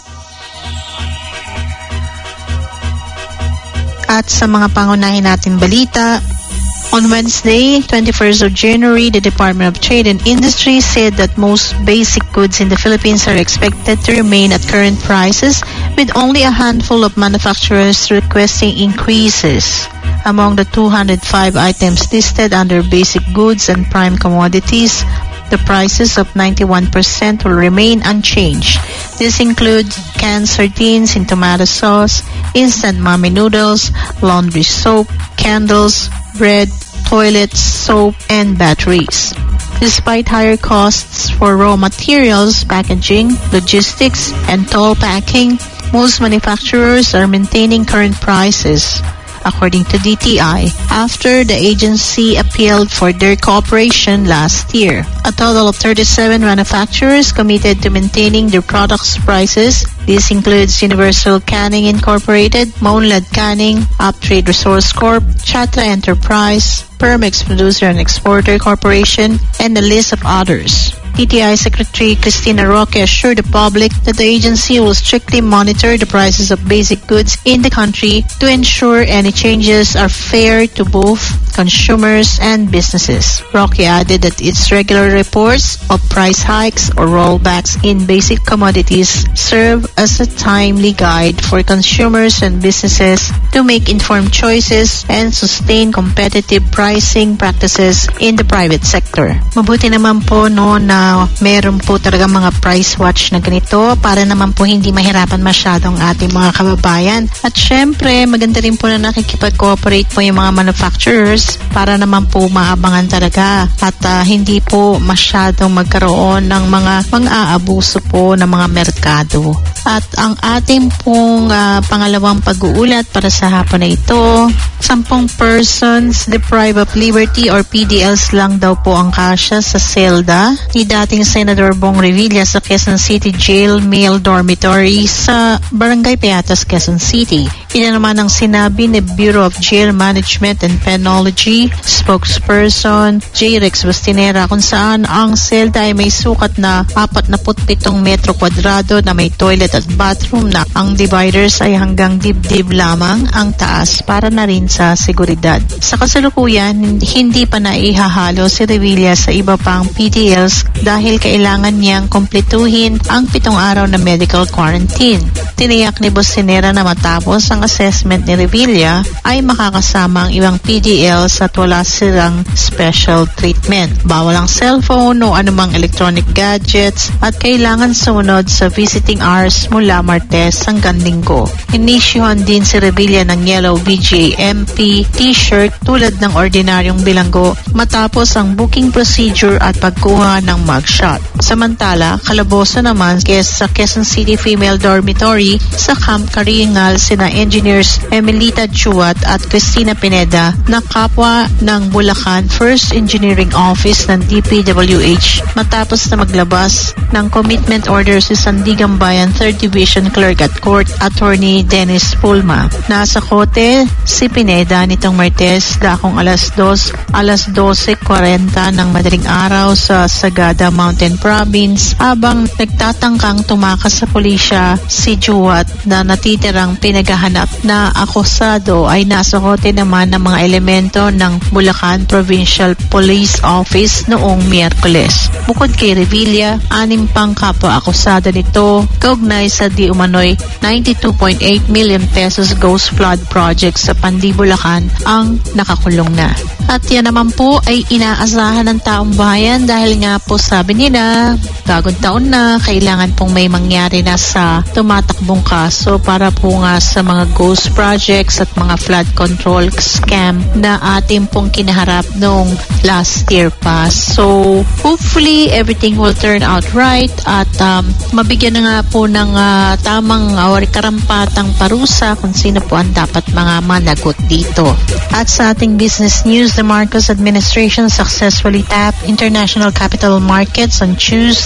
At sa mga pangunahin natin balita, on Wednesday, twenty-first of January, the Department of Trade and Industry said that most basic goods in the Philippines are expected to remain at current prices, with only a handful of manufacturers requesting increases. Among the two hundred five items listed under basic goods and prime commodities, the prices of ninety-one percent will remain unchanged. This includes canned sardines in tomato sauce, instant mommy noodles, laundry soap, candles, bread, toilets, soap, and batteries. Despite higher costs for raw materials, packaging, logistics, and toll packing, most manufacturers are maintaining current prices, according to D T I, after the agency appealed for their cooperation last year. A total of thirty-seven manufacturers committed to maintaining their products' prices. This includes Universal Canning Incorporated, Moonlad Canning, Uptrade Resource Corp, Chatra Enterprise, Permex Producer and Exporter Corporation, and a list of others. D T I Secretary Cristina Roque assured the public that the agency will strictly monitor the prices of basic goods in the country to ensure any changes are fair to both consumers and businesses. Roque added that its regular reports of price hikes or rollbacks in basic commodities serve as a timely guide for consumers and businesses to make informed choices and sustain competitive pricing practices in the private sector. Mabuti naman po no na meron po talaga mga price watch na ganito para naman po hindi mahirapan masyadong ating mga kababayan. At syempre, maganda rin po na nakikipag-cooperate po yung mga manufacturers para naman po maabangan talaga at uh, hindi po masyadong magkaroon ng mga pang-aabuso po ng mga merkado. At ang ating pong uh, pangalawang pag-uulat para sa hapon na ito, sampung persons deprived of liberty or P D Ls lang daw po ang kasya sa selda ni dating Senator Bong Revilla sa Quezon City Jail Male Dormitory sa Barangay Peatas, Quezon City. Ina naman ang sinabi ni Bureau of Jail Management and Penology spokesperson J. Rex Bastinera, kung saan ang selda ay may sukat na forty-seven metro kwadrado na may toilet at bathroom na ang dividers ay hanggang dibdib lamang ang taas para na rin sa seguridad. Sa kasalukuyan, hindi pa naihahalo si Revilla sa iba pang P D Ls dahil kailangan niyang kumpletuhin ang pitong araw na medical quarantine. Tiniyak ni Bastinera na matapos ang assessment ni Revilla ay makakasama ang ibang P D Ls at wala silang special treatment. Bawal ang cellphone o anumang electronic gadgets at kailangan sumunod sa visiting hours mula Martes hanggang Linggo. Inisyuhan din si Revilla ng Yellow B J M P t-shirt tulad ng ordinaryong bilanggo matapos ang booking procedure at pagkuha ng mugshot. Samantala, kalaboso naman sa Quezon City Female Dormitory sa Camp Karingal sina engineers Emelita Chuat at Cristina Pineda na kapwa ng Bulacan First Engineering Office ng D P W H matapos na maglabas ng commitment order si Sandigan Bayan third Division Clerk at Court Attorney Dennis Pulma. Nasa kote si Pineda nitong Martes dakong alas dos, alas dose forty ng madaling araw sa Sagada Mountain Province habang nagtatangkang tumakas sa pulisya si Juat na natitirang pinaghahanap na akusado ay nasa kote naman ng mga elemento ng Bulacan Provincial Police Office noong Miyerkules. Bukod kay Revilla, anim pang kapwa-akusado nito kaugnay sa di umano'y ninety-two point eight million pesos ghost flood project sa Pandi, Bulacan ang nakakulong na. At yan naman po ay inaasahan ng taong bayan dahil nga po sabi nila, bagong taon na, kailangan pong may mangyari na sa tumatakbong kaso para po nga sa mga ghost projects at mga flood control scam na ating pong kinaharap noong last year pa. So, hopefully, everything will turn out right at um, mabigyan na nga po ng uh, tamang or karampatang parusa kung sino po ang dapat mga managot dito. At sa ating business news, the Marcos administration successfully tapped international capital markets on Tuesday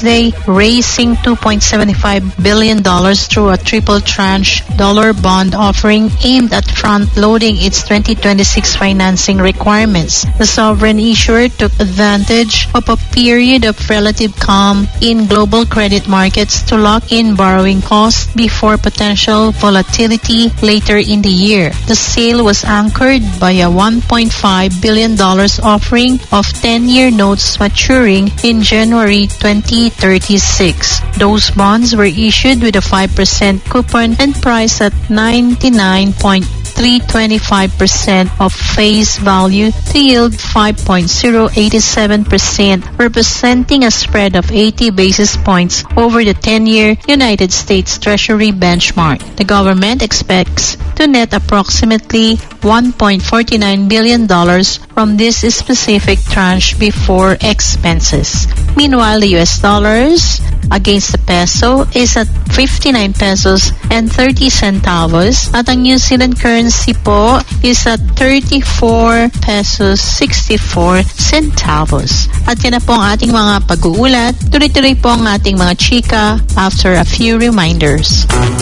Wednesday, raising two point seven five billion dollars through a triple tranche dollar bond offering aimed at front-loading its twenty twenty-six financing requirements. The sovereign issuer took advantage of a period of relative calm in global credit markets to lock in borrowing costs before potential volatility later in the year. The sale was anchored by a one point five billion dollars offering of ten-year notes maturing in January twenty thirty-six. Those bonds were issued with a five percent coupon and priced at ninety-nine point three two five percent of face value to yield five point zero eight seven percent, representing a spread of eighty basis points over the ten-year United States Treasury benchmark. The government expects to net approximately one point four nine billion dollars from this specific tranche before expenses. Meanwhile, the U S dollars against the peso is at fifty-nine pesos and thirty centavos at ang New Zealand currency po is at thirty-four pesos sixty-four centavos. At yan na po ang ating mga pag-uulat. Tuloy-tuloy po ang ating mga chika after a few reminders.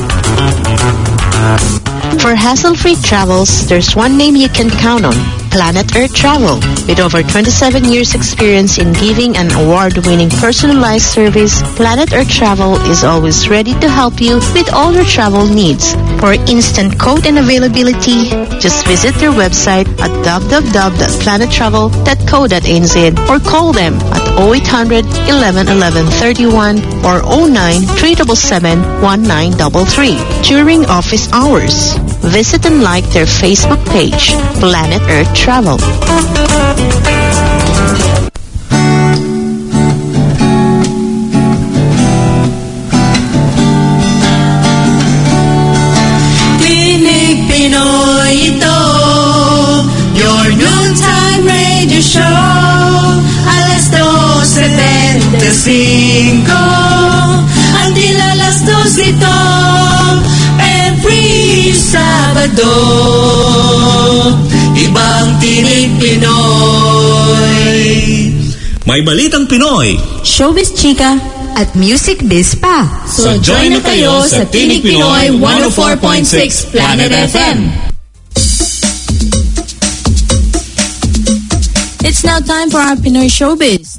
For hassle-free travels, there's one name you can count on. Planet Earth Travel. With over twenty-seven years experience in giving an award-winning personalized service, Planet Earth Travel is always ready to help you with all your travel needs. For instant quote and availability, just visit their website at w w w dot planet travel dot co dot n z or call them at oh eight hundred eleven eleven thirty-one or oh nine three seven seven one nine three three during office hours. Visit and like their Facebook page, Planet Earth Travel. Tinig Pinoy ito, your noontime radio show. Alas dos setenta y cinco, until alas dos ito, every Sabado. Ibang Tinig Pinoy. May balitang Pinoy, showbiz chika, at music biz pa. So join na kayo sa Tinig Pinoy one oh four point six Planet F M. It's now time for our Pinoy showbiz.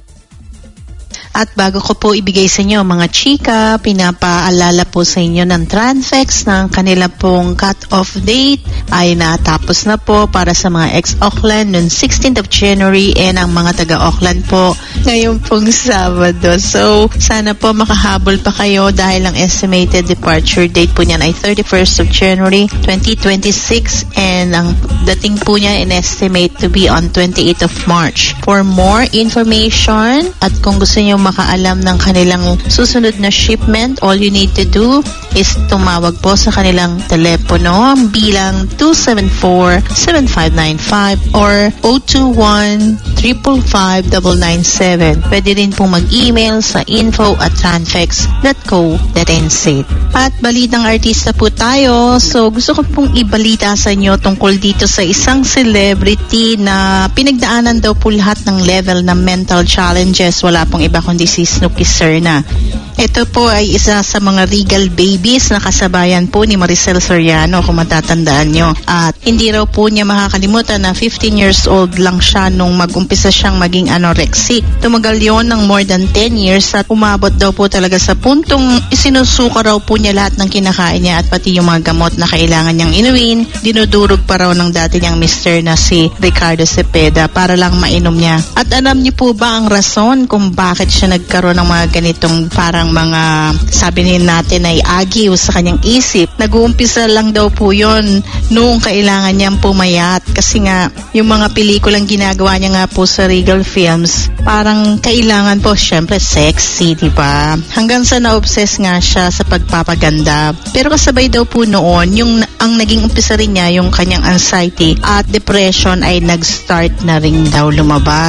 At bago ko po ibigay sa inyo mga chika, pinapaalala po sa inyo ng Transfex ng kanila pong cut-off date ay natapos na po para sa mga ex-Auckland noong sixteenth of January and ang mga taga-Auckland po ngayon pong Sabado. So, sana po makahabol pa kayo dahil ang estimated departure date po niyan ay thirty-first of January twenty twenty-six and ang dating po niya in-estimate to be on twenty-eighth of March. For more information at kung gusto niyo makaalam ng kanilang susunod na shipment, all you need to do is tumawag po sa kanilang telepono bilang two seven four seven five nine five or oh two one three five five nine nine seven. Pwede rin pong mag-email sa info at transfex dot co dot n z. At balitang artista po tayo. So gusto ko pong ibalita sa inyo tungkol dito sa isang celebrity na pinagdaanan daw po lahat ng level ng mental challenges. Wala pong iba kundi si Snooki Serna. Ito po ay isa sa mga regal babies na kasabayan po ni Maricel Soriano kung matatandaan nyo. At hindi raw po niya makakalimutan na fifteen years old lang siya nung mag-umpisa siyang maging anorexic. Tumagal yon ng more than ten years at umabot daw po talaga sa puntong isinusuka raw po niya lahat ng kinakain niya at pati yung mga gamot na kailangan niyang inumin. Dinudurog pa raw ng dati niyang mister na si Ricardo Cepeda para lang mainom niya. At alam niyo po ba ang rason kung bakit siya nagkaroon ng mga ganitong parang mga sabi din natin ay agiw sa kanyang isip? Nag-uumpisa lang daw po yon noong kailangan niyang pumayat kasi nga yung mga pelikulang ginagawa niya nga po sa Regal Films parang kailangan po syempre sexy, di ba? Hanggang sa na-obsess nga siya sa pagpapaganda. Pero kasabay daw po noon yung ang naging umpisa rin niya yung kanyang anxiety at depression ay nag-start na rin daw lumabas.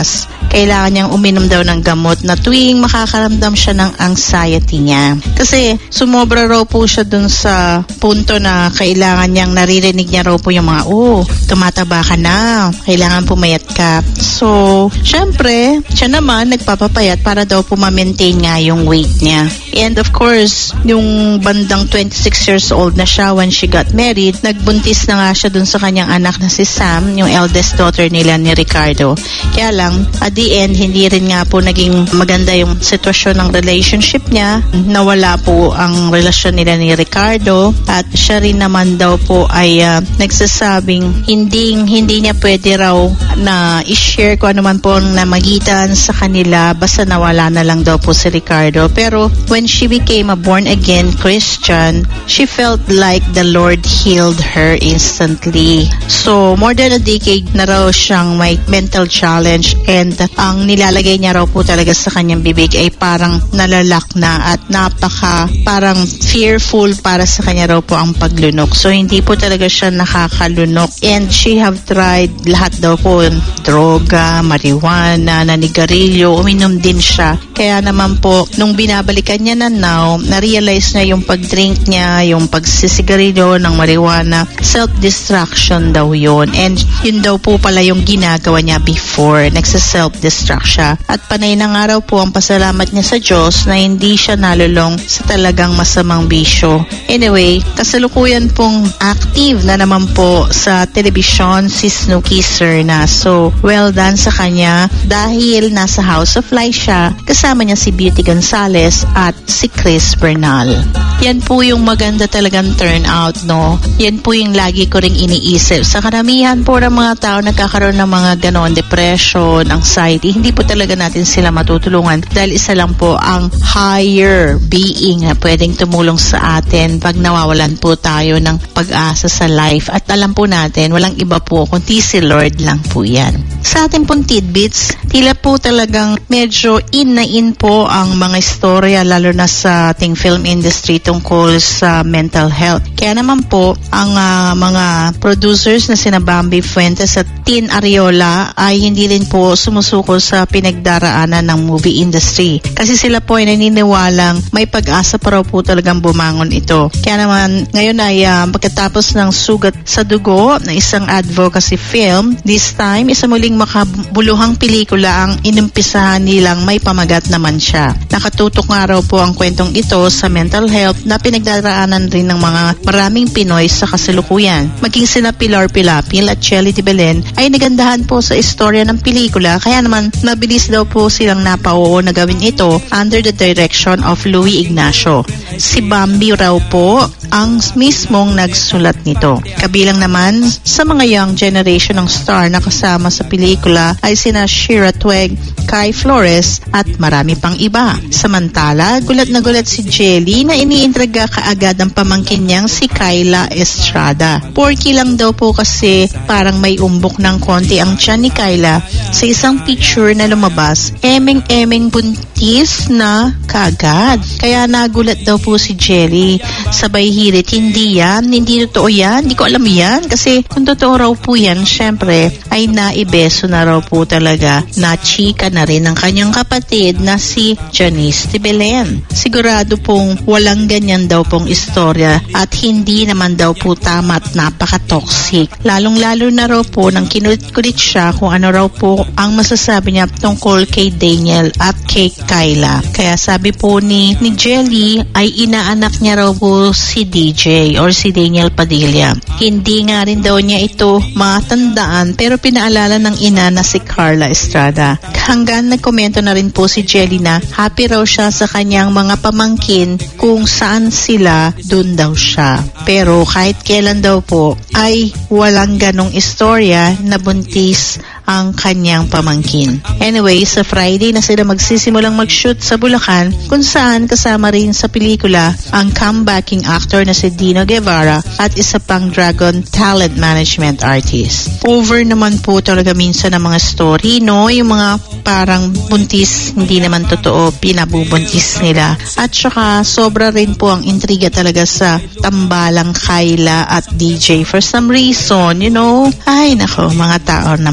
kailangan niyang uminom daw ng gamot na tuwing makakaramdam siya ng anxiety niya. Kasi sumobra raw po siya dun sa punto na kailangan niyang naririnig niya raw po yung mga, oh, tumataba ka na, kailangan pumayat ka. So, syempre, siya naman nagpapapayat para daw po ma-maintain nga yung weight niya. And of course, yung bandang twenty-six years old na siya when she got married, nagbuntis na nga siya dun sa kanyang anak na si Sam, yung eldest daughter nila ni Ricardo. Kaya lang, at the end, hindi rin nga po naging maganda yung sitwasyon ng relationship niya. Nawala po ang relasyon nila ni Ricardo at siya rin naman daw po ay uh, nagsasabing hindi, hindi niya pwede raw na i-share kung ano man po ang namagitan sa kanila, basta nawala na lang daw po si Ricardo. Pero when she became a born-again Christian, she felt like the Lord healed her instantly. So, more than a decade na raw siyang may mental challenge and ang nilalagay niya raw po talaga sa kanyang bibig ay parang nalalak na at napaka parang fearful para sa kanya raw po ang paglunok. So, hindi po talaga siya nakakalunok and she have tried lahat daw po, droga, marijuana, nanigarilyo, uminom din siya. Kaya naman po, nung binabalikan niya na now, na-realize niya yung pag-drink niya, yung pagsisigarilyo ng marijuana, self-destruction daw yun. And yun daw po pala yung ginagawa niya before, nagsa-self-destruct siya. At panay na nga raw po ang pasalamat niya sa Diyos na hindi siya nalulong sa talagang masamang bisyo. Anyway, kasalukuyan pong active na naman po sa telebisyon si Snooki Serna. So, well done sa kanya dahil nasa House of Lies siya, kasama niya si Beauty Gonzalez at si Chris Bernal. Yan po yung maganda talagang turnout, no? Yan po yung lagi ko ring iniisip. Sa karamihan po ng mga tao nagkakaroon ng mga ganon, depression, anxiety, hindi po talaga natin sila matutulungan dahil isa lang po ang higher being na pwedeng tumulong sa atin pag nawawalan po tayo ng pag-asa sa life. At alam po natin, walang iba po kundi si Lord lang po yan. Sa ating pong tidbits, tila po talagang medyo in na in po ang mga istorya lalo na sa ating film industry tungkol sa mental health. Kaya naman po, ang uh, mga producers na sina Bambi Fuentes at Tin Ariola ay hindi rin po sumusuko sa pinagdaraanan ng movie industry. Kasi sila po ay naniniwalang may pag-asa pa raw po talagang bumangon ito. Kaya naman, ngayon ay uh, pagkatapos ng Sugat sa Dugo na isang advocacy film, this time, isa muling makabuluhang pelikula ang inimpisahan nilang may pamagat naman siya. Nakatutok nga raw po ang kwentong ito sa mental health na pinagdaraanan rin ng mga maraming Pinoy sa kasalukuyan. Maging sina Pilar Pilapil at Shelly de Belen ay nagandahan po sa istorya ng pelikula, kaya naman nabilis daw po silang napauo na gawin ito under the direction of Louis Ignacio. Si Bambi raw po ang mismong nagsulat nito. Kabilang naman sa mga young generation ng star na kasama sa pelikula ay sina Shira Tweg, Kai Flores at marami pang iba. Samantala, gulat na gulat si Jelly na iniintriga kaagad ang pamangkin niyang si Kyla Estrada. Porky lang daw po kasi parang may umbok ng konti ang tiyan ni Kyla sa isang picture na lumabas, emeng-emeng buntis na kaagad. Kaya nagulat daw po si Jelly. Sabay hirit, hindi yan, hindi totoo yan, hindi ko alam yan. Kasi kung totoo raw po yan, syempre ay naibeso na raw po talaga, na chika na rin ng kanyang kapatid na si Janice de Belen. Sigurado pong walang ganyan daw pong istorya at hindi naman daw po tama at napaka-toxic. Lalong-lalo na raw po nang kinulit-kulit siya kung ano raw po ang masasabi niya tungkol kay Daniel at kay Kyla. Kaya sabi po ni, ni Jelly ay inaanak niya raw po si D J or si Daniel Padilla. Hindi nga rin daw niya ito matandaan pero pinaalala ng ina na si Carla Estrada. Hanggang nagkomento na rin po si Jelly na happy raw siya sa kanyang mga pamangkin kung saan sila, dun daw siya. Pero kahit kailan daw po ay walang ganong istorya na buntis ang kanyang pamangkin. Anyway, sa Friday na sila magsisimulang mag-shoot sa Bulacan kung saan kasama rin sa pelikula ang comebacking actor na si Dino Guevara at isa pang Dragon talent management artist. Over naman po talaga minsan ang mga story, no? Yung mga parang buntis, hindi naman totoo, pinabubuntis nila. At saka sobra rin po ang intriga talaga sa tambalang Kyla at D J. For some reason, you know, ay nako, mga tao naman.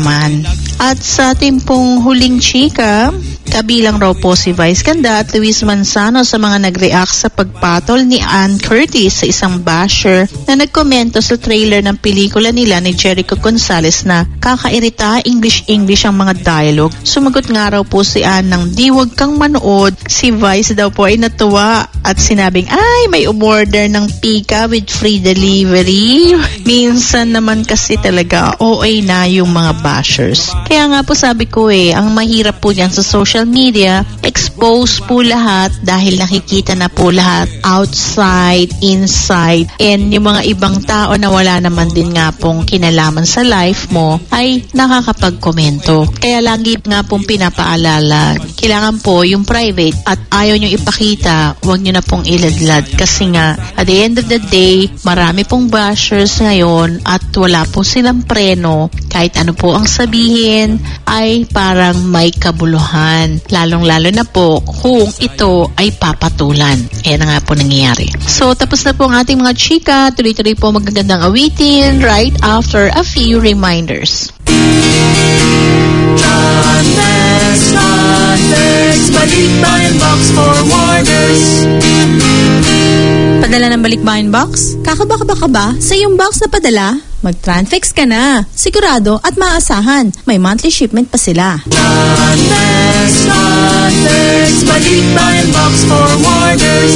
At sa ating pong huling chika, kabilang raw po si Vice Ganda at Luis Manzano sa mga nag-react sa pagpatol ni Ann Curtis sa isang basher na nagkomento sa trailer ng pelikula nila ni Jericho Gonzalez na kakairita, English-English ang mga dialogue. Sumagot nga raw po si Ann ng di wag kang manood. Si Vice daw po ay natuwa at sinabing, ay may umorder ng pika with free delivery. Minsan naman kasi talaga O A na yung mga bashers. Kaya nga po sabi ko eh, ang mahirap po dyan sa social media, expose po lahat dahil nakikita na po lahat outside, inside, and yung mga ibang tao na wala naman din nga pong kinalaman sa life mo ay nakakapag-komento. Kaya lagi nga pong pinapaalala, kailangan po yung private at ayaw nyo ipakita, huwag nyo na pong iladlad kasi nga at the end of the day, marami pong bashers ngayon at wala po silang preno. Kahit ano po ang sabihin ay parang may kabuluhan. Lalong-lalo na po kung ito ay papatulan. Ayan na nga po nangyayari. So, tapos na po ang ating mga chika. Tuloy-tuloy po magagandang awitin right after a few reminders. Context, context, balikbayan box forwarders. Padala ng balikbayan box? Kakabaka-baka ba sa iyong box na padala? Mag-Transfix ka na. Sigurado at maasahan. May monthly shipment pa sila. Context, context, balikbayan box forwarders.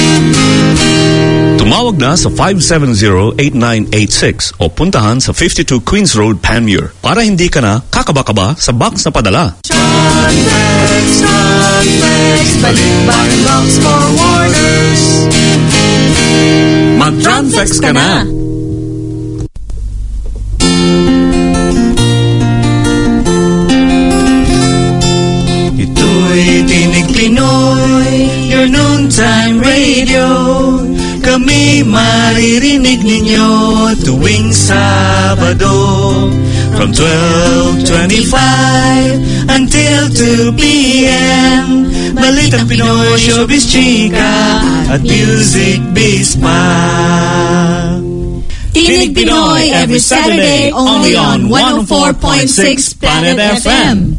Tumawag na sa five seven zero, eight nine eight six o puntahan sa fifty-two Queens Road, Panmure para hindi ka na kakaba-kaba sa box na padala. Context, context, balikbayan box forwarders. Mag-Transfix ka na. Ito'y Tinig Pinoy, your noontime radio. Kami maririnig ninyo tuwing Sabado from twelve twenty-five until two p.m. Balitang Pinoy, showbiz, chika at music biz pa. Tinig Pinoy every Saturday only on one oh four point six Planet F M.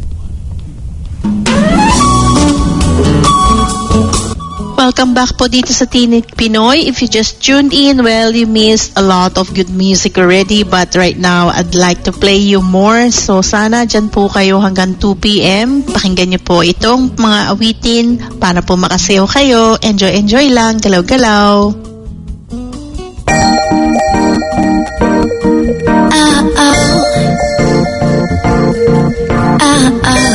Welcome back po dito sa Tinig Pinoy. If you just tuned in, well, you missed a lot of good music already, but right now, I'd like to play you more. So, sana dyan po kayo hanggang two p.m. Pakinggan nyo po itong mga awitin para po makasayaw kayo. Enjoy, enjoy lang. Galaw-galaw. Ah, ah. Ah, ah.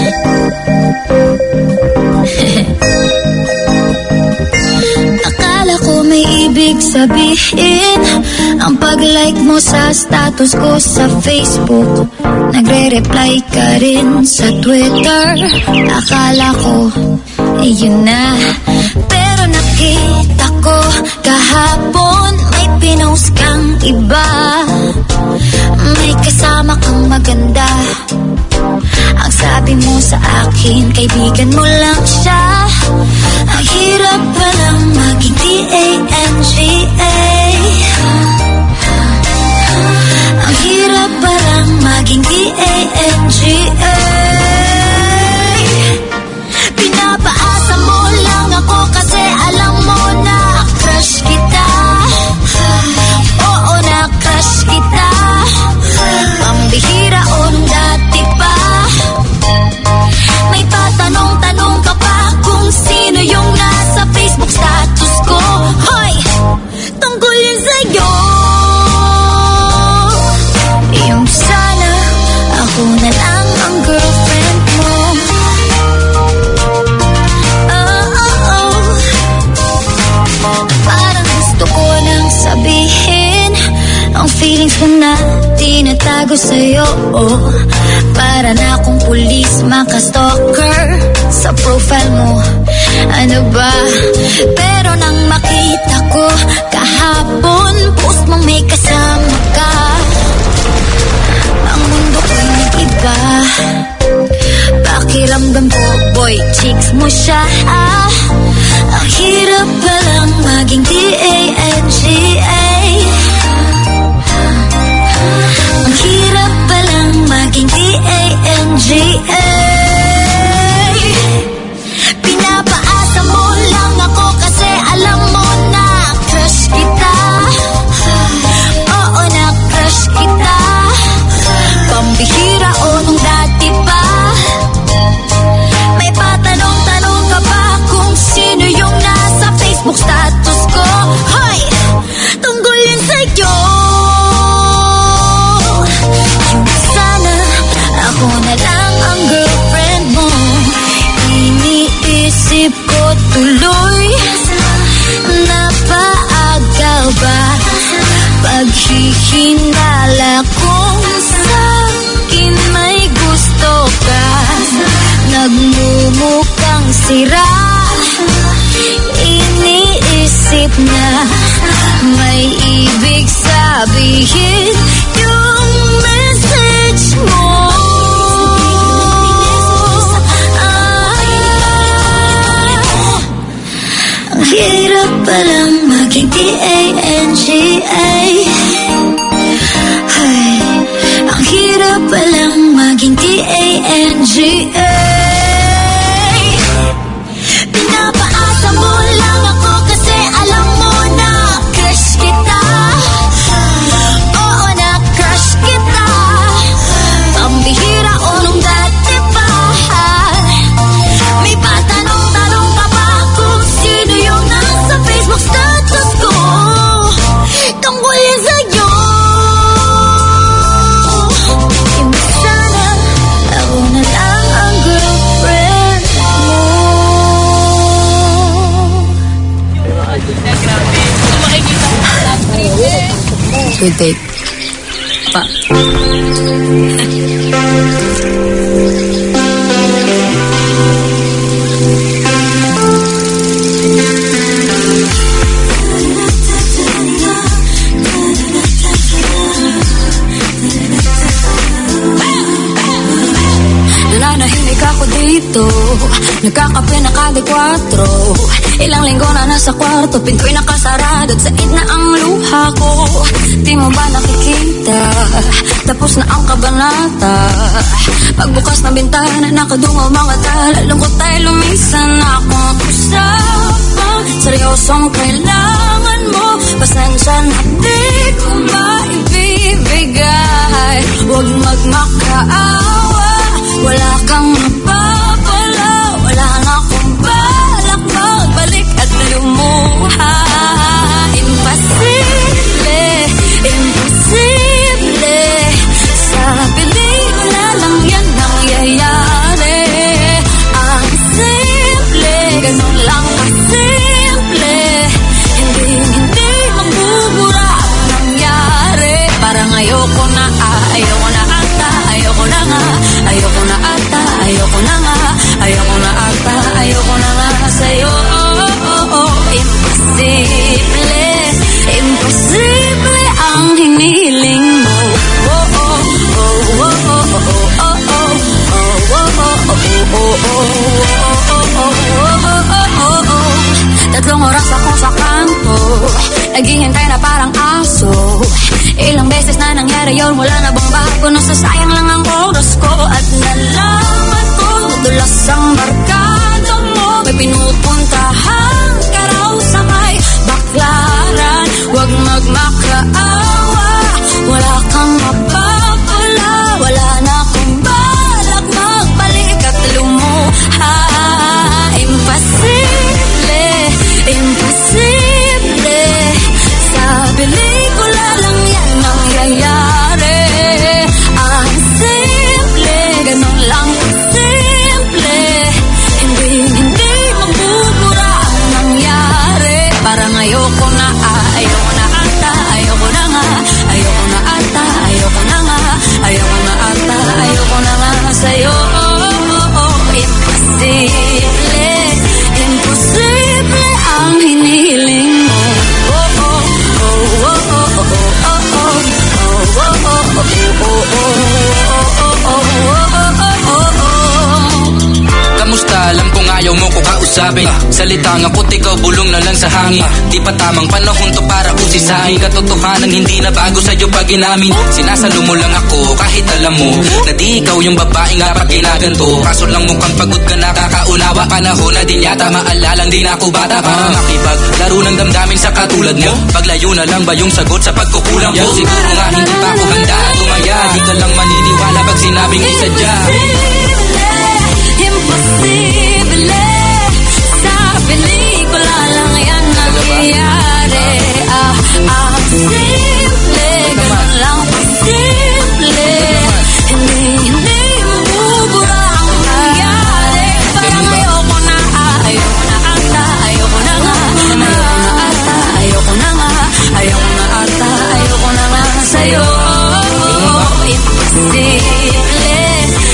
Akala ko may ibig sabihin ang pag-like mo sa status ko sa Facebook. Nagre-reply ka rin sa Twitter. Akala ko, eh yun na. Pero nakita ko kahapon may pinost kang iba. May kasama kang maganda. Ang sabi mo sa akin, kaibigan mo lang siya. Ang hirap palang maging D A N G A. Ang hirap palang maging D A N G A. Pinapaasa mo lang ako kasi alam mo na crush kita. Oo, na crush kita. Ang bihira o nung dati pa. May tatanong-tanong ka pa kung sino yung nasa Facebook status ko. Hoy! Tungkol yun sa'yo. Yung sana ako na lang ang girlfriend mo. Oh, oh, oh. Parang gusto ko nang sabihin ang feelings ko na tinatago sa'yo. Oh, para na akong pulis maka-stalker sa profile mo. Ano ba? Pero nang makita ko kahapon, post mong may kasama ka. Ang mundo ko'y nag-iba. Pakiramdam ko, boy, chicks mo siya. Ah, ang hirap palang maging D A N G A. Ang hirap palang maging D sira. Iniisip na may ibig sabihin yung message mo. Ang hirap palang maging T A N G A. Ay, ang hirap palang maging T A N G A. Pinapaasa mo lang ako kasi alam mo na crush kita. Oo, na crush kita. Pambihira o nung dati pa. May patanong-tanong ka pa kung sino yung nasa Facebook status ko. Tungkol yan sa'yo. Imbis sana ako na lang ang girlfriend mo. Good date. Pa. Nananahimik ako dito, nagkakape na kada kwatro. Ilang linggo na nasa kwarto, pinto'y nakasarado at said na ang luha ko. Di mo ba nakikita, tapos na ang kabanata. Pagbukas ng bintana, nakadungaw mga tala. Lungkot tayo lumisan na akong usapang seryosong kailangan mo. Pasensya na di ko maibibigay. Huwag magmakaawa, wala kang mapapala. Wala na akong balak magbalik at lumuha. Imposible, imposible. Sa pelikula lang yan nangyayari. Ang simple, ganun lang kasimple. Hindi, hindi magbubura ang nangyari. Parang ayoko na, ayoko na ata, ayoko na nga. Ayoko na ata, ayoko na nga. Ayoko na ata, ayoko na nga sa'yo. Imposible, imposible ang hiniling mo. Oh, oh, oh, oh, oh, oh, oh, oh, oh, oh, oh. Tatlong oras ako sa kanto, naghihintay na parang aso. Ilang beses na nangyari yun, wala na bang bago? Nasasayang lang ang oras ko. At nalaman ko, nadulas ang barkada mo. May pinupuntahan ka raw sa may baklaran. Huwag magmakaawa, wala kang mapapala. Wala na akong balak magbalik at lumuha. Imposible, imposible. Sa pelikula lang yan nangyayari. Ang simple, ganun lang simple. Hindi, hindi magbubura ang nangyari. Parang ayoko na, ayoko na ata, ayoko na nga. Ayoko na ata, ayoko na nga. Ayoko na ata, ayoko na nga sa'yo. Imposible, imposible ang hinihiling mo. Oh, oh, oh, oh, oh, oh, oh, oh, oh, oh, oh, oh, oh, oh. Kamusta? Alam kong ayaw mo ko kausapin. Salita nga puti ikaw bulong na lang sa hangin. Di pa tamang panahon to para usisahin. Katotohanan hindi na bago sa'yo pag inamin. Sinasalo mo lang ako kahit alam mo na di ikaw yung babae nga pag ginaganto. Kaso lang mukhang pagod ka nakakaunawa. Panahon na din yata maalalang di na ako bata para makipaglaro ng damdamin sa katulad mo. Paglayo na lang ba yung sagot sa pagkukulang ko? Siguro nga hindi pa ako handa tumaya. Di ka lang maniniwala pag sinabing isadya. Imposible, sa pelikula lang yan nangyayari. Ah, ah, simple, ganun lang simple. Hindi, hindi mabubura ang nangyari. Parang ayoko na, ayoko na ata, ayoko na nga. Ayoko na ata, ayoko na nga. Ayoko na ata, ayoko na nga sa'yo. Imposible,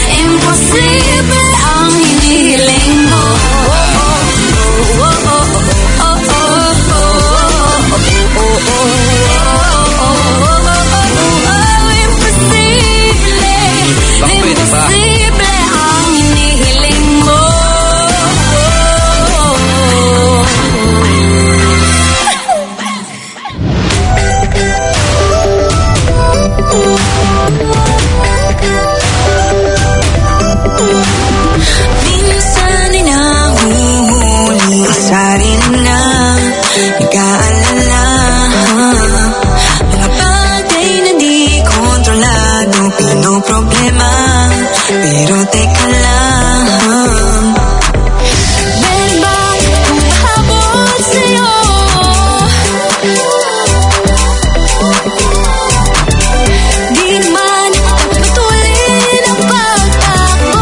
Pero teka lang, meron bang humahabol sa'yo? Di man patuloy ang pagtakbo.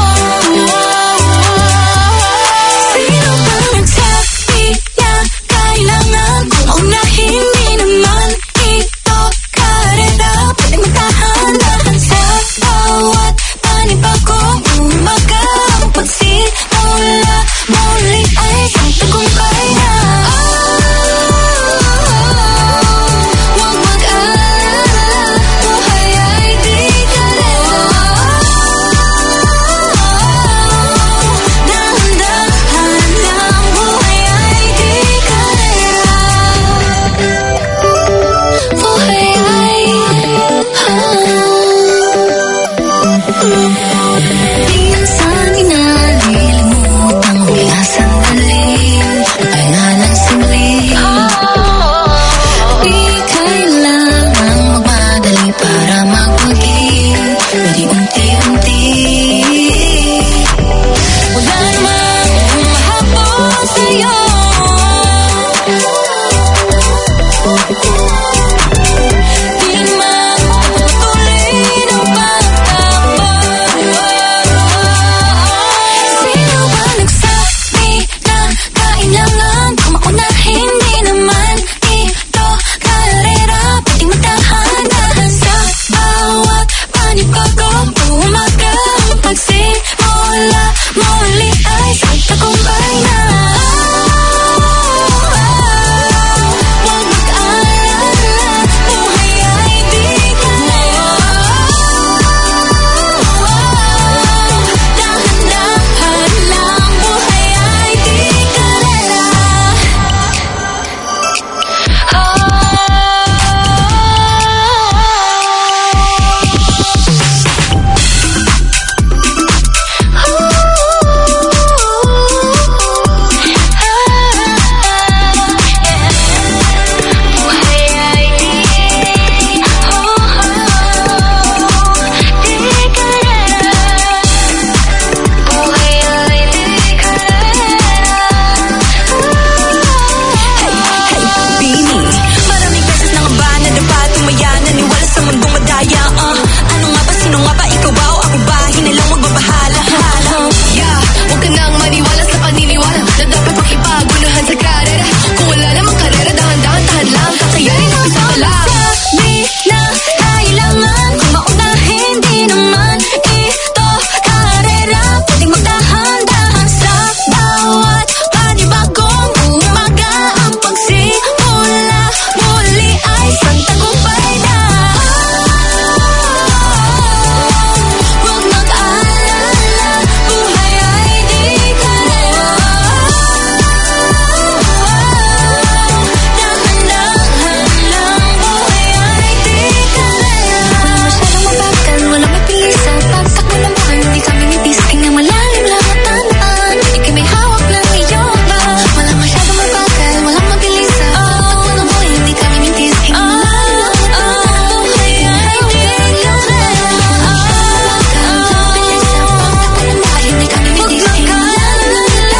Sino bang nagsabi na kailangan kong unahin? Di naman ito karera, pwede magtahan-tahan sa bawat panibagong umaga. Ang pagsimula muli ay ang tagumpay na. Huwag mag-alala, buhay ay di kalero. Dahan-dahan lang, buhay ay di kalero. Buhay ay minsan inalilimutang mula sandali ang pangalang simuli. Di kailangang magmadali para magpaging pwede unti-unti. Wala namang humahabol sa'yo. Di man patuloy ng pagtakbo. Sino ba nagsabi na kailangan kong maunahin? Di naman ito karera, pwedeng magtahan-tahan sa bawat panibagong umaga. Ang pagsimula muli ay isang tagumpay na. Huwag mag-alala, buhay ay di kalero. Dahan-dahan lang, buhay ay di kalero. Bini, maraming beses na nga ba nadapa, tumaya, naniwala sa mundong madaya. uh, Ano nga ba, sino nga ba, ikaw ba o ako ba? Hinalang magbabahala. Yeah, huwag ka nang maniwala sa paniniwala na dapat pang ipagunahan sa karera. Kung wala namang karera, dahan-dahan, tahan lang, kakayanin ang isa ka lang. Sabi na kailangan kung maunahin, di naman ito karera, pwedeng magtahan-tahan sa bawat panibagong umaga. Ang pagsimula muli ay isang tagumpay na. Huwag mag-alala, buhay ay di kalero. Dahan-dahan lang, buhay ay di kalero. Wala masyadong mabagal, walang mabilisan. Pagtakbo ng buhay, hindi kami nitisking na malalim lang at tandaan. Ika'y may hawak ng iyong ba. Wala masyadong mabagal, walang mabilisan. Pagtakbo ng buhay, hindi kami nitisking na malalim lang at tandaan. Buhay ay di kalero. Pagtakbo ng buhay, hindi kami nitisking na malalim lang at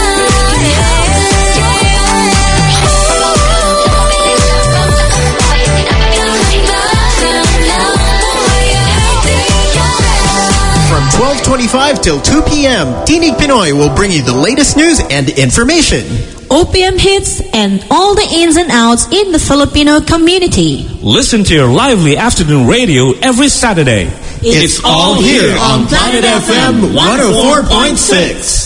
From twelve twenty-five till two p.m., Tinig Pinoy will bring you the latest news and information. O P M hits and all the ins and outs in the Filipino community. Listen to your lively afternoon radio every Saturday. It's all here on Planet F M one oh four point six.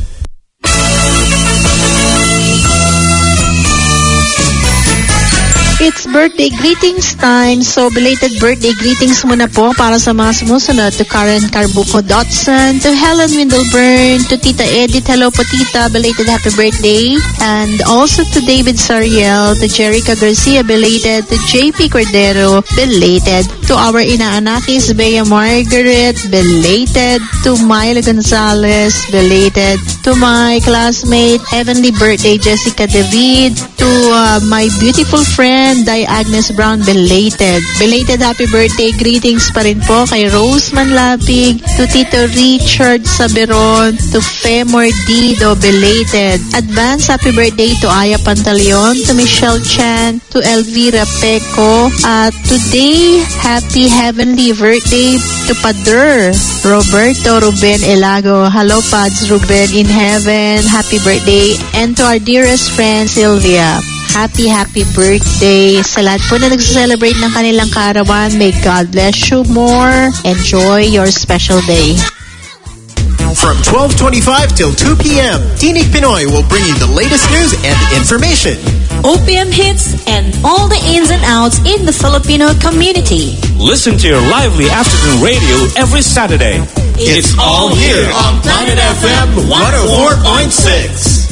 It's birthday greetings time. So, belated birthday greetings muna po para sa mga sumusunod. To Karen Carbuco Dotson, to Helen Windleburn, to Tita Edith, hello po tita, belated happy birthday. And also to David Sariel, to Jerica Garcia, belated. To J P Cordero, belated. To our inaanakis, Bea Margaret, belated. To Myla Gonzalez, belated. To my classmate, heavenly birthday, Jessica David. To uh, my beautiful friend, friend Di Agnes Brown, belated. Belated happy birthday greetings pa rin po kay Rose Manlapig, to Tito Richard Saberon, to Femor Dido, belated. Advance happy birthday to Aya Pantaleon, to Michelle Chan, to Elvira Peco. At today, happy heavenly birthday to Pader Roberto Ruben Elago. Hello, Pads Ruben in heaven. Happy birthday. And to our dearest friend, Sylvia. Happy, happy birthday. Sa lahat po na nagsa-celebrate ng kanilang kaarawan, may God bless you more. Enjoy your special day. From twelve twenty-five till two p.m., Tinig Pinoy will bring you the latest news and information. O P M hits and all the ins and outs in the Filipino community. Listen to your lively afternoon radio every Saturday. It's all here on Planet F M one oh four point six.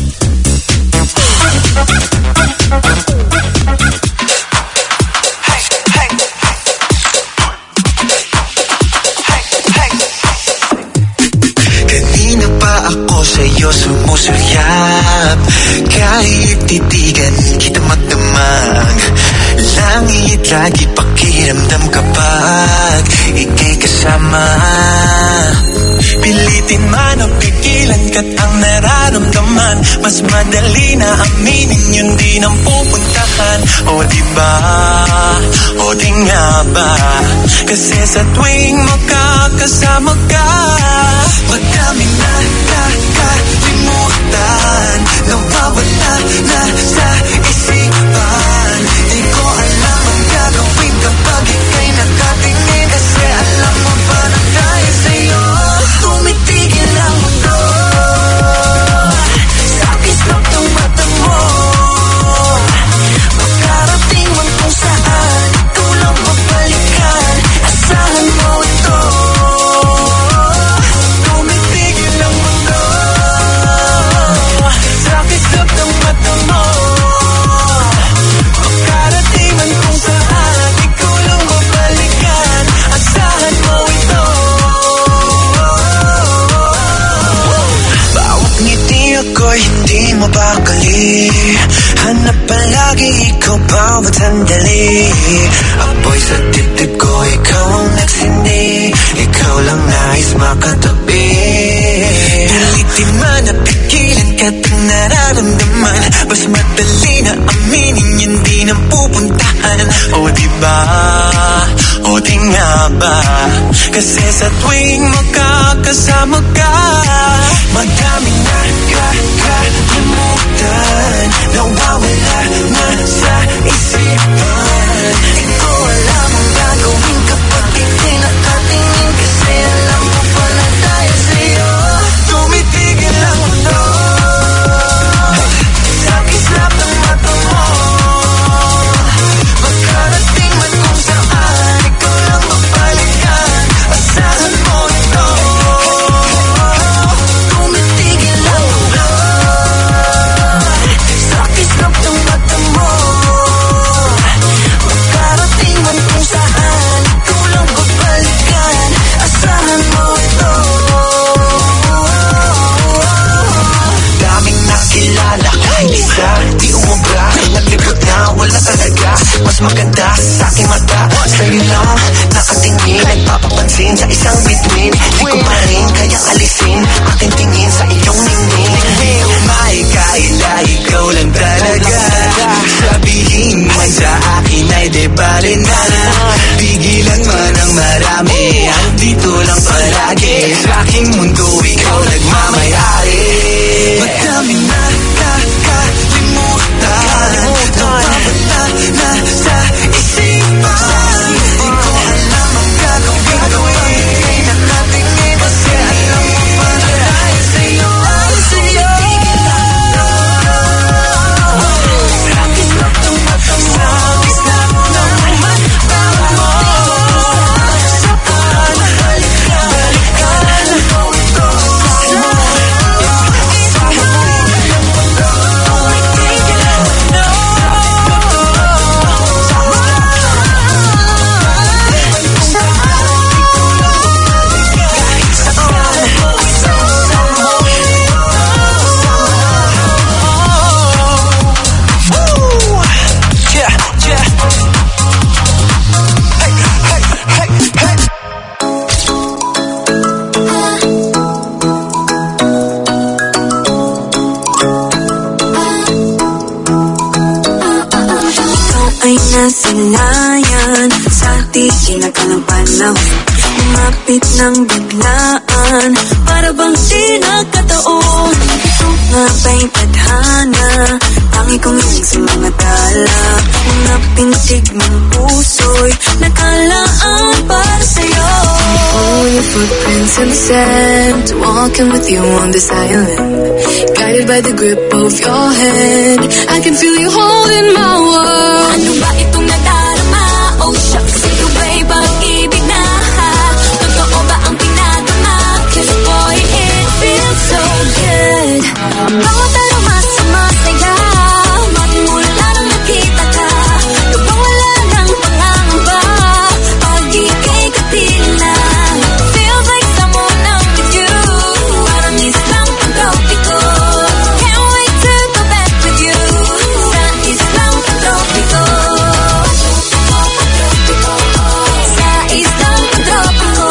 Kanina pa ako sa'yo sumusulyap, kahit titigan kita magdamag. Langit lagi pakiramdam kapag ika'y kasama. Pilitin man o pigilan ka't ang nararamdaman, mas madali na aminin yun din ang pupuntahan. O diba, o di nga ba, kasi sa tuwing makakasama ka, madaming nakakalimutan, nawawala na sa isipan. Di ko alam ang gagawin kapag ika'y nakatingin, kasi alam mo ba na dahil sa'yo tumitigil ang mundo. Sa kislap ng mata mo, makarating man kung saan, ikaw lang mabalikan, asahan mo ito. Tumitigil ang mundo. Sa kislap ng mata mo, makarating man kung saan, ikaw lang mabalikan, asahan mo ito. Bawat ngiti ako'y hindi mabakali, hanap palagi ikaw bawat sandali. Apoy sa dibdib ko, ikaw ang nagsindi, ikaw lang nais makatabi. Pilitin man at pigilan ka't ang nararamdaman, mas madali na aminin yun din ang pupuntahan. O diba, o di nga ba, kasi sa tuwing makakasama ka, madaming nakakalimutan, nawawala na sa isipan. Di ko alam ang gagawin kapag ika'y nakatingin, kasi alam mo pa na dahil sa'yo tumitigil ang mundo. Sa kislap ng mata mo, makarating man kung saan, ikaw lang mabalikan, asahan mo ito. Tumitigil ang mundo. Sa kislap ng mata mo, makarating man kung saan, ikaw lang mabalikan, asahan mo ito. Daming nakilala, kahit isa, di umubra, naglibot na, wala talaga. Mas maganda sa aking mata, sa'yo lang nakatingin, nagpapapansin sa isang bituin. Di ko pa rin kaya alisin aking tingin sa iyong ningning. May kaila, ikaw lang talaga, sabihin man sa akin ay di bali na. Pigilan man ang marami, andito lang palagi, sa aking mundo ikaw nagmamayari. Madaming nakakalimutan, nawawala na sa isipan. Di ko alam ang gagawin kapag ika'y nakatingin, kasi alam mo ba na dahil sa'yo tumitigil ang mundo. Sa kislap ng mata mo, sa kislap ng mata mo, saan balikan, balikan mo ito. sinasanayan sa di kinakalang panahon. Umapit ng biglaan, para bang di nagkataon. Ito nga ba'y tadhana, tangi kong isip sa mga tala. Mga pintig ng puso'y nakalaan para sa'yo. Follow your footprints in the sand, walking with you on this island, guided by the grip of your hand. I can feel you holding my world. Ano ba itong nadarama? Oh shucks, ito ba'y pag-ibig na? Totoo ba ang pinadama? Cause boy, it feels so good. Bawat aroma sa masaya, magmula nang nakita ka. Lubang wala ng pangangamba, pag-ibig kapiling na. Feels like someone I'm with you, parang islang pag-tropiko. Can't wait to go back with you, sa islang pag-tropiko. Sa islang pag-tropiko.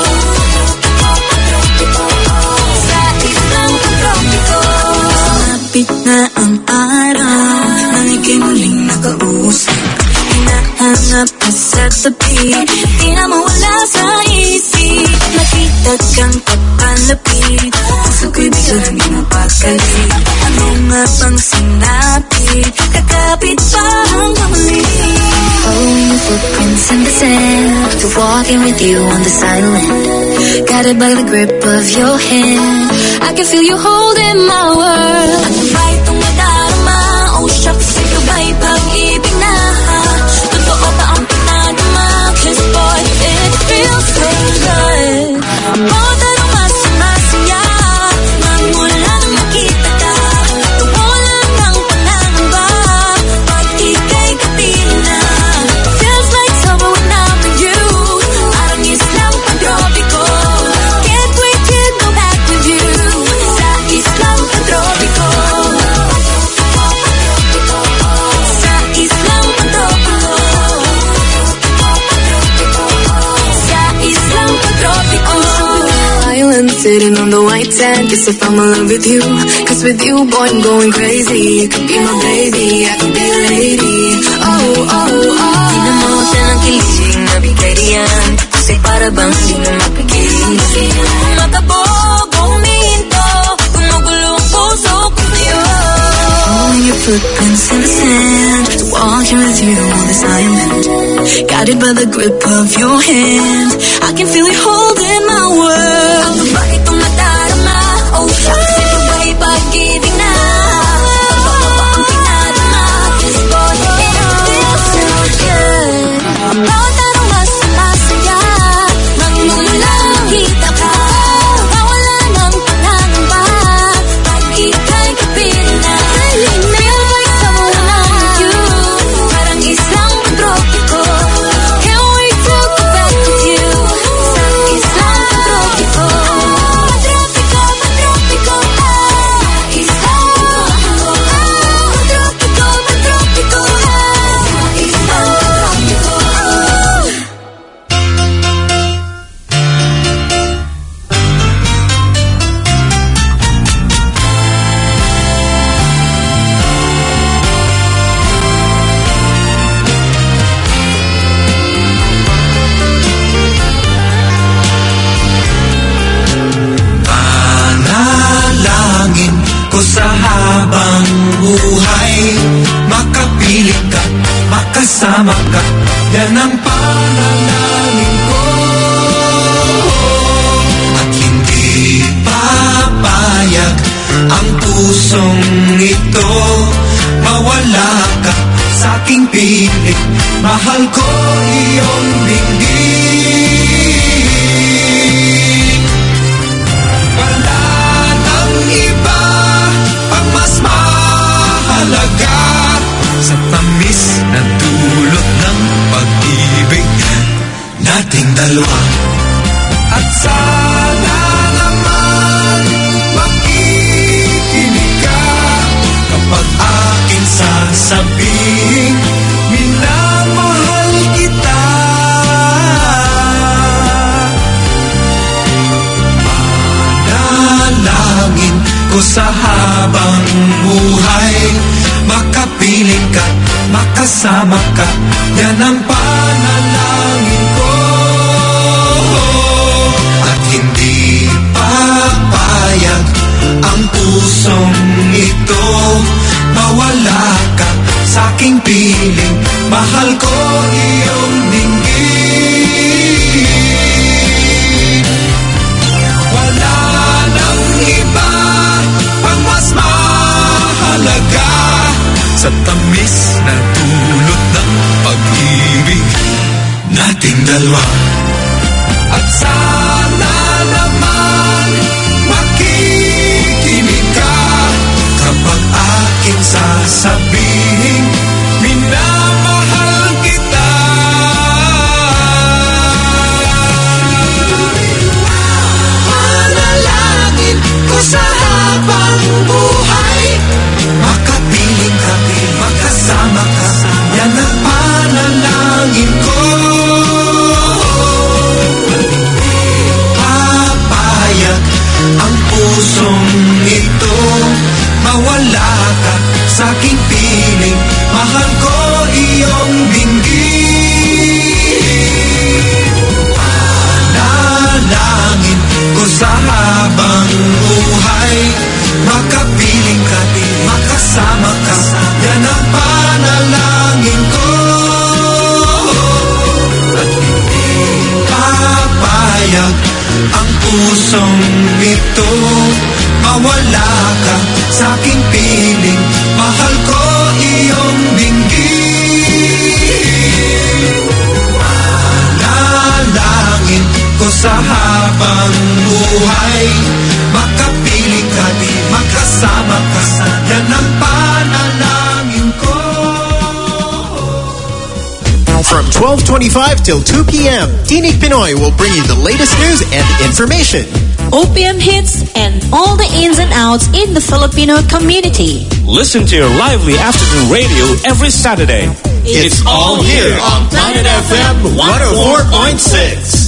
Sa islang pag-tropiko. Malapit na ang araw, nang ika'y muling nakausap. Hinahanap ka sa tabi, di na mawala sa isip. Makita kang papalapit, puso ko'y biglang pinapagalit. Ano nga bang sinapit, kakapit pa hanggang muli. Following your footprints in the sand, to walking with you on this island, guided by the grip of your hand. I can feel you holding my world. Ano ba itong nadarama? Oh shucks, ito ba'y pag-ibig na? Totoo ba ang pinadama? Cause boy, it feels so good. Bawat aroma sa masaya, magmula nang makita ka. Wala ng panangamba, pag ika'y kapiling na. Feels like summer when I'm with you, parang islang pag-tropiko. Can't wait to go back with you, sa islang pag-tropiko. Sa islang pag-tropiko. Sa islang pag-tropiko. Island sitting on the white sand, guess I found my love with you. Cause with you, boy, I'm going crazy. You could be my baby, I could be the lady. Oh, oh, oh. Di na mo siya ng kilising na bigay diyan, kasi para bang di na mapigilan. Matabog, huminto, gumugulo ang puso ko sa'yo. Following your footprints in the sand, walking with you on this island, guided by the grip of your hand. I can feel you holding my world. Ano ba itong nadarama? Oh shucks, ito ba'y pag-ibig na? Totoo ba ang pinadama? Cause boy, it feels so good. Bawat aroma sa masaya, magmula nang nakita ka. Wala ng pangangamba, pag ika'y kapiling na. Feel like someone I'm with you, parang islang pag-tropiko. Can't wait to go back with you, sa islang pag-tropiko. Pag-tropiko, pag-tropiko, ah, islang pag-tropiko. Pag-tropiko, pag-tropiko, ah, islang pag-tropiko. Panalangin ko sa habang buhay, makapiling ka, makasama ka, yan ang panalangin ko. At hindi papayag ang pusong ito, mawala ka sa aking piling, mahal ko iyong dinggin. Wala nang iba pang mas mahalaga sa tamis na dulot ng pag-ibig nating dalawa. At sana naman makikinig ka kapag akin sasabihin, minamahal kita. Panalangin ko sa habang buhay, makapiling ka, makasama ka. Yan ang panalangin ko. At hindi papayag ang pusong ito mawala ka sa aking piling. Mahal ko iyong dinggin. Wala nang iba pang mas mahalaga sa tamis na dulot ng pag-ibig nating dalawa. At sana naman makikinig ka kapag aking sasabihin minamahal kita. Manalangin ko sa habang buhay, makapiling ka, makasama ka. Yan ang panalangin ko. Papayag ang pusong ito mawala ka sa aking piling. Mahal ko iyong dinggin. Panalangin ko sa habang buhay, makapiling ka, makasama ka. Yan ang panalangin ko. At hindi papayag ang pusong ito mawala ka sa aking piling. Mahal ko iyong dinggin. Manalangin ko sa habang buhay, makapiling ka, makasama ka. Yan ang panalangin ko. From twelve twenty-five till two p.m., Tinig Pinoy will bring you the latest news and information. O P M hits and all the ins and outs in the Filipino community. Listen to your lively afternoon radio every Saturday. It's all here on Planet F M one oh four point six.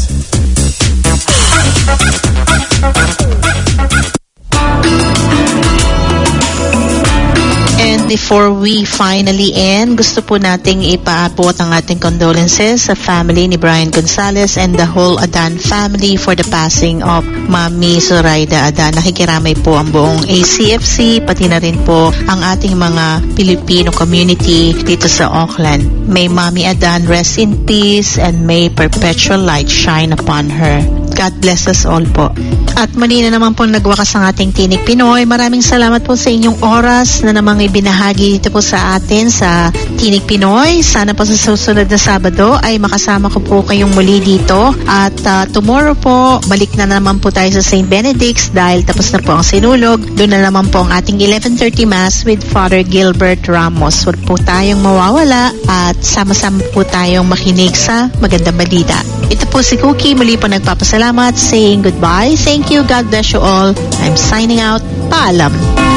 And before we finally end, gusto po nating ipaabot ang ating condolences sa family ni Brian Gonzalez and the whole Adan family for the passing of Mami Zoraida Adan. Nakikiramay po ang buong A C F C, pati na rin po ang ating mga Filipino community dito sa Auckland. May Mami Adan rest in peace and may perpetual light shine upon her. God bless us all po. At mali na naman po nagwakas ang ating Tinig Pinoy. Maraming salamat po sa inyong oras na namang ibinahagi dito po sa atin sa Tinig Pinoy. Sana po sa susunod na Sabado ay makasama ko po kayong muli dito. At uh, tomorrow po, balik na naman po tayo sa Saint Benedict's dahil tapos na po ang sinulog. Doon na naman po ang ating eleven thirty Mass with Father Gilbert Ramos. Huwag po tayong mawawala at sama-sama po tayong makinig sa magandang balita. Ito po si Cookie, muli po nagpapasalamat, saying goodbye. Thank you, God bless you all. I'm signing out. Paalam.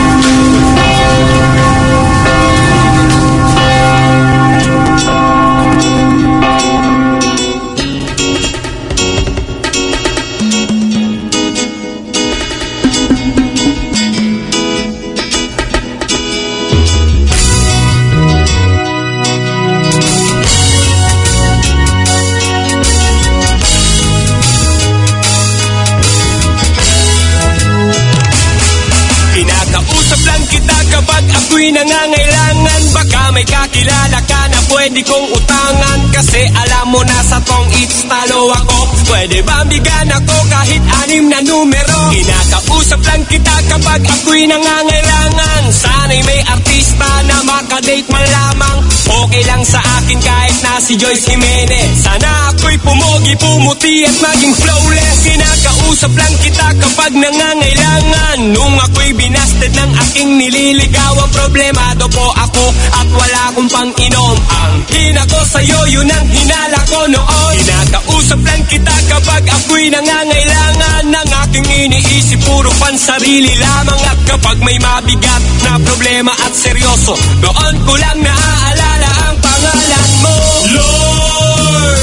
Ako'y nangangailangan, baka may kakilala ka na pwede kong utangan. Kasi alam mo na sa tong it's talo ako. Pwede ba bigyan ako kahit anim na numero? Kinakausap lang kita kapag ako'y nangangailangan. Sana'y may artista na makadate man lamang. Okay lang sa akin kahit na si Joyce Jimenez. Sana ako'y pumogi, pumuti at maging flawless. Kinakausap lang kita kapag nangangailangan. Nung ako'y binasted ng aking nililigawan, problemado po ako at wala akong pang-inom. Ang hina ko sa'yo, yun ang hinala ko noon. Kinakausap lang kita kapag ako'y nangangailangan. Ng aking iniisip, puro pansarili lamang. At kapag may mabigat na problema at seryoso, doon ko lang naaalala ang pangalan mo. Lord,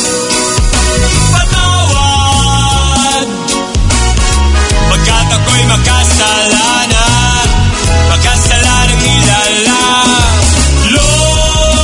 patawad pagkat ako'y makasalanan, makasalanang nilalang. Lord,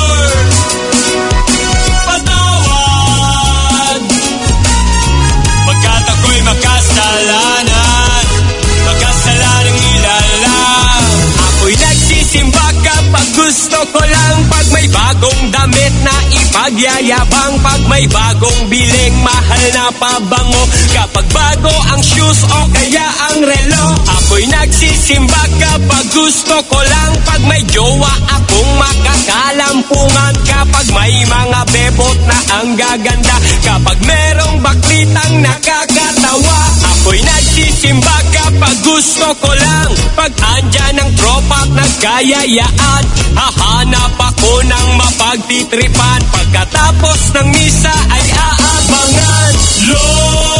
pagyayabang pag may bagong biling mahal na pabango. Kapag bago ang shoes o kaya ang relo, ako'y nagsisimba kapag gusto ko lang. Pag may jowa akong makakalampungan, kapag may mga bebot na ang gaganda, kapag merong baklitang nakakatawa, ako'y nagsisimba kapag gusto ko lang. Pag andyan ang tropa at nagkayayaan, hahanap ako ng mapagtitripan. Pagkatapos ng misa ay aabangan. Lord,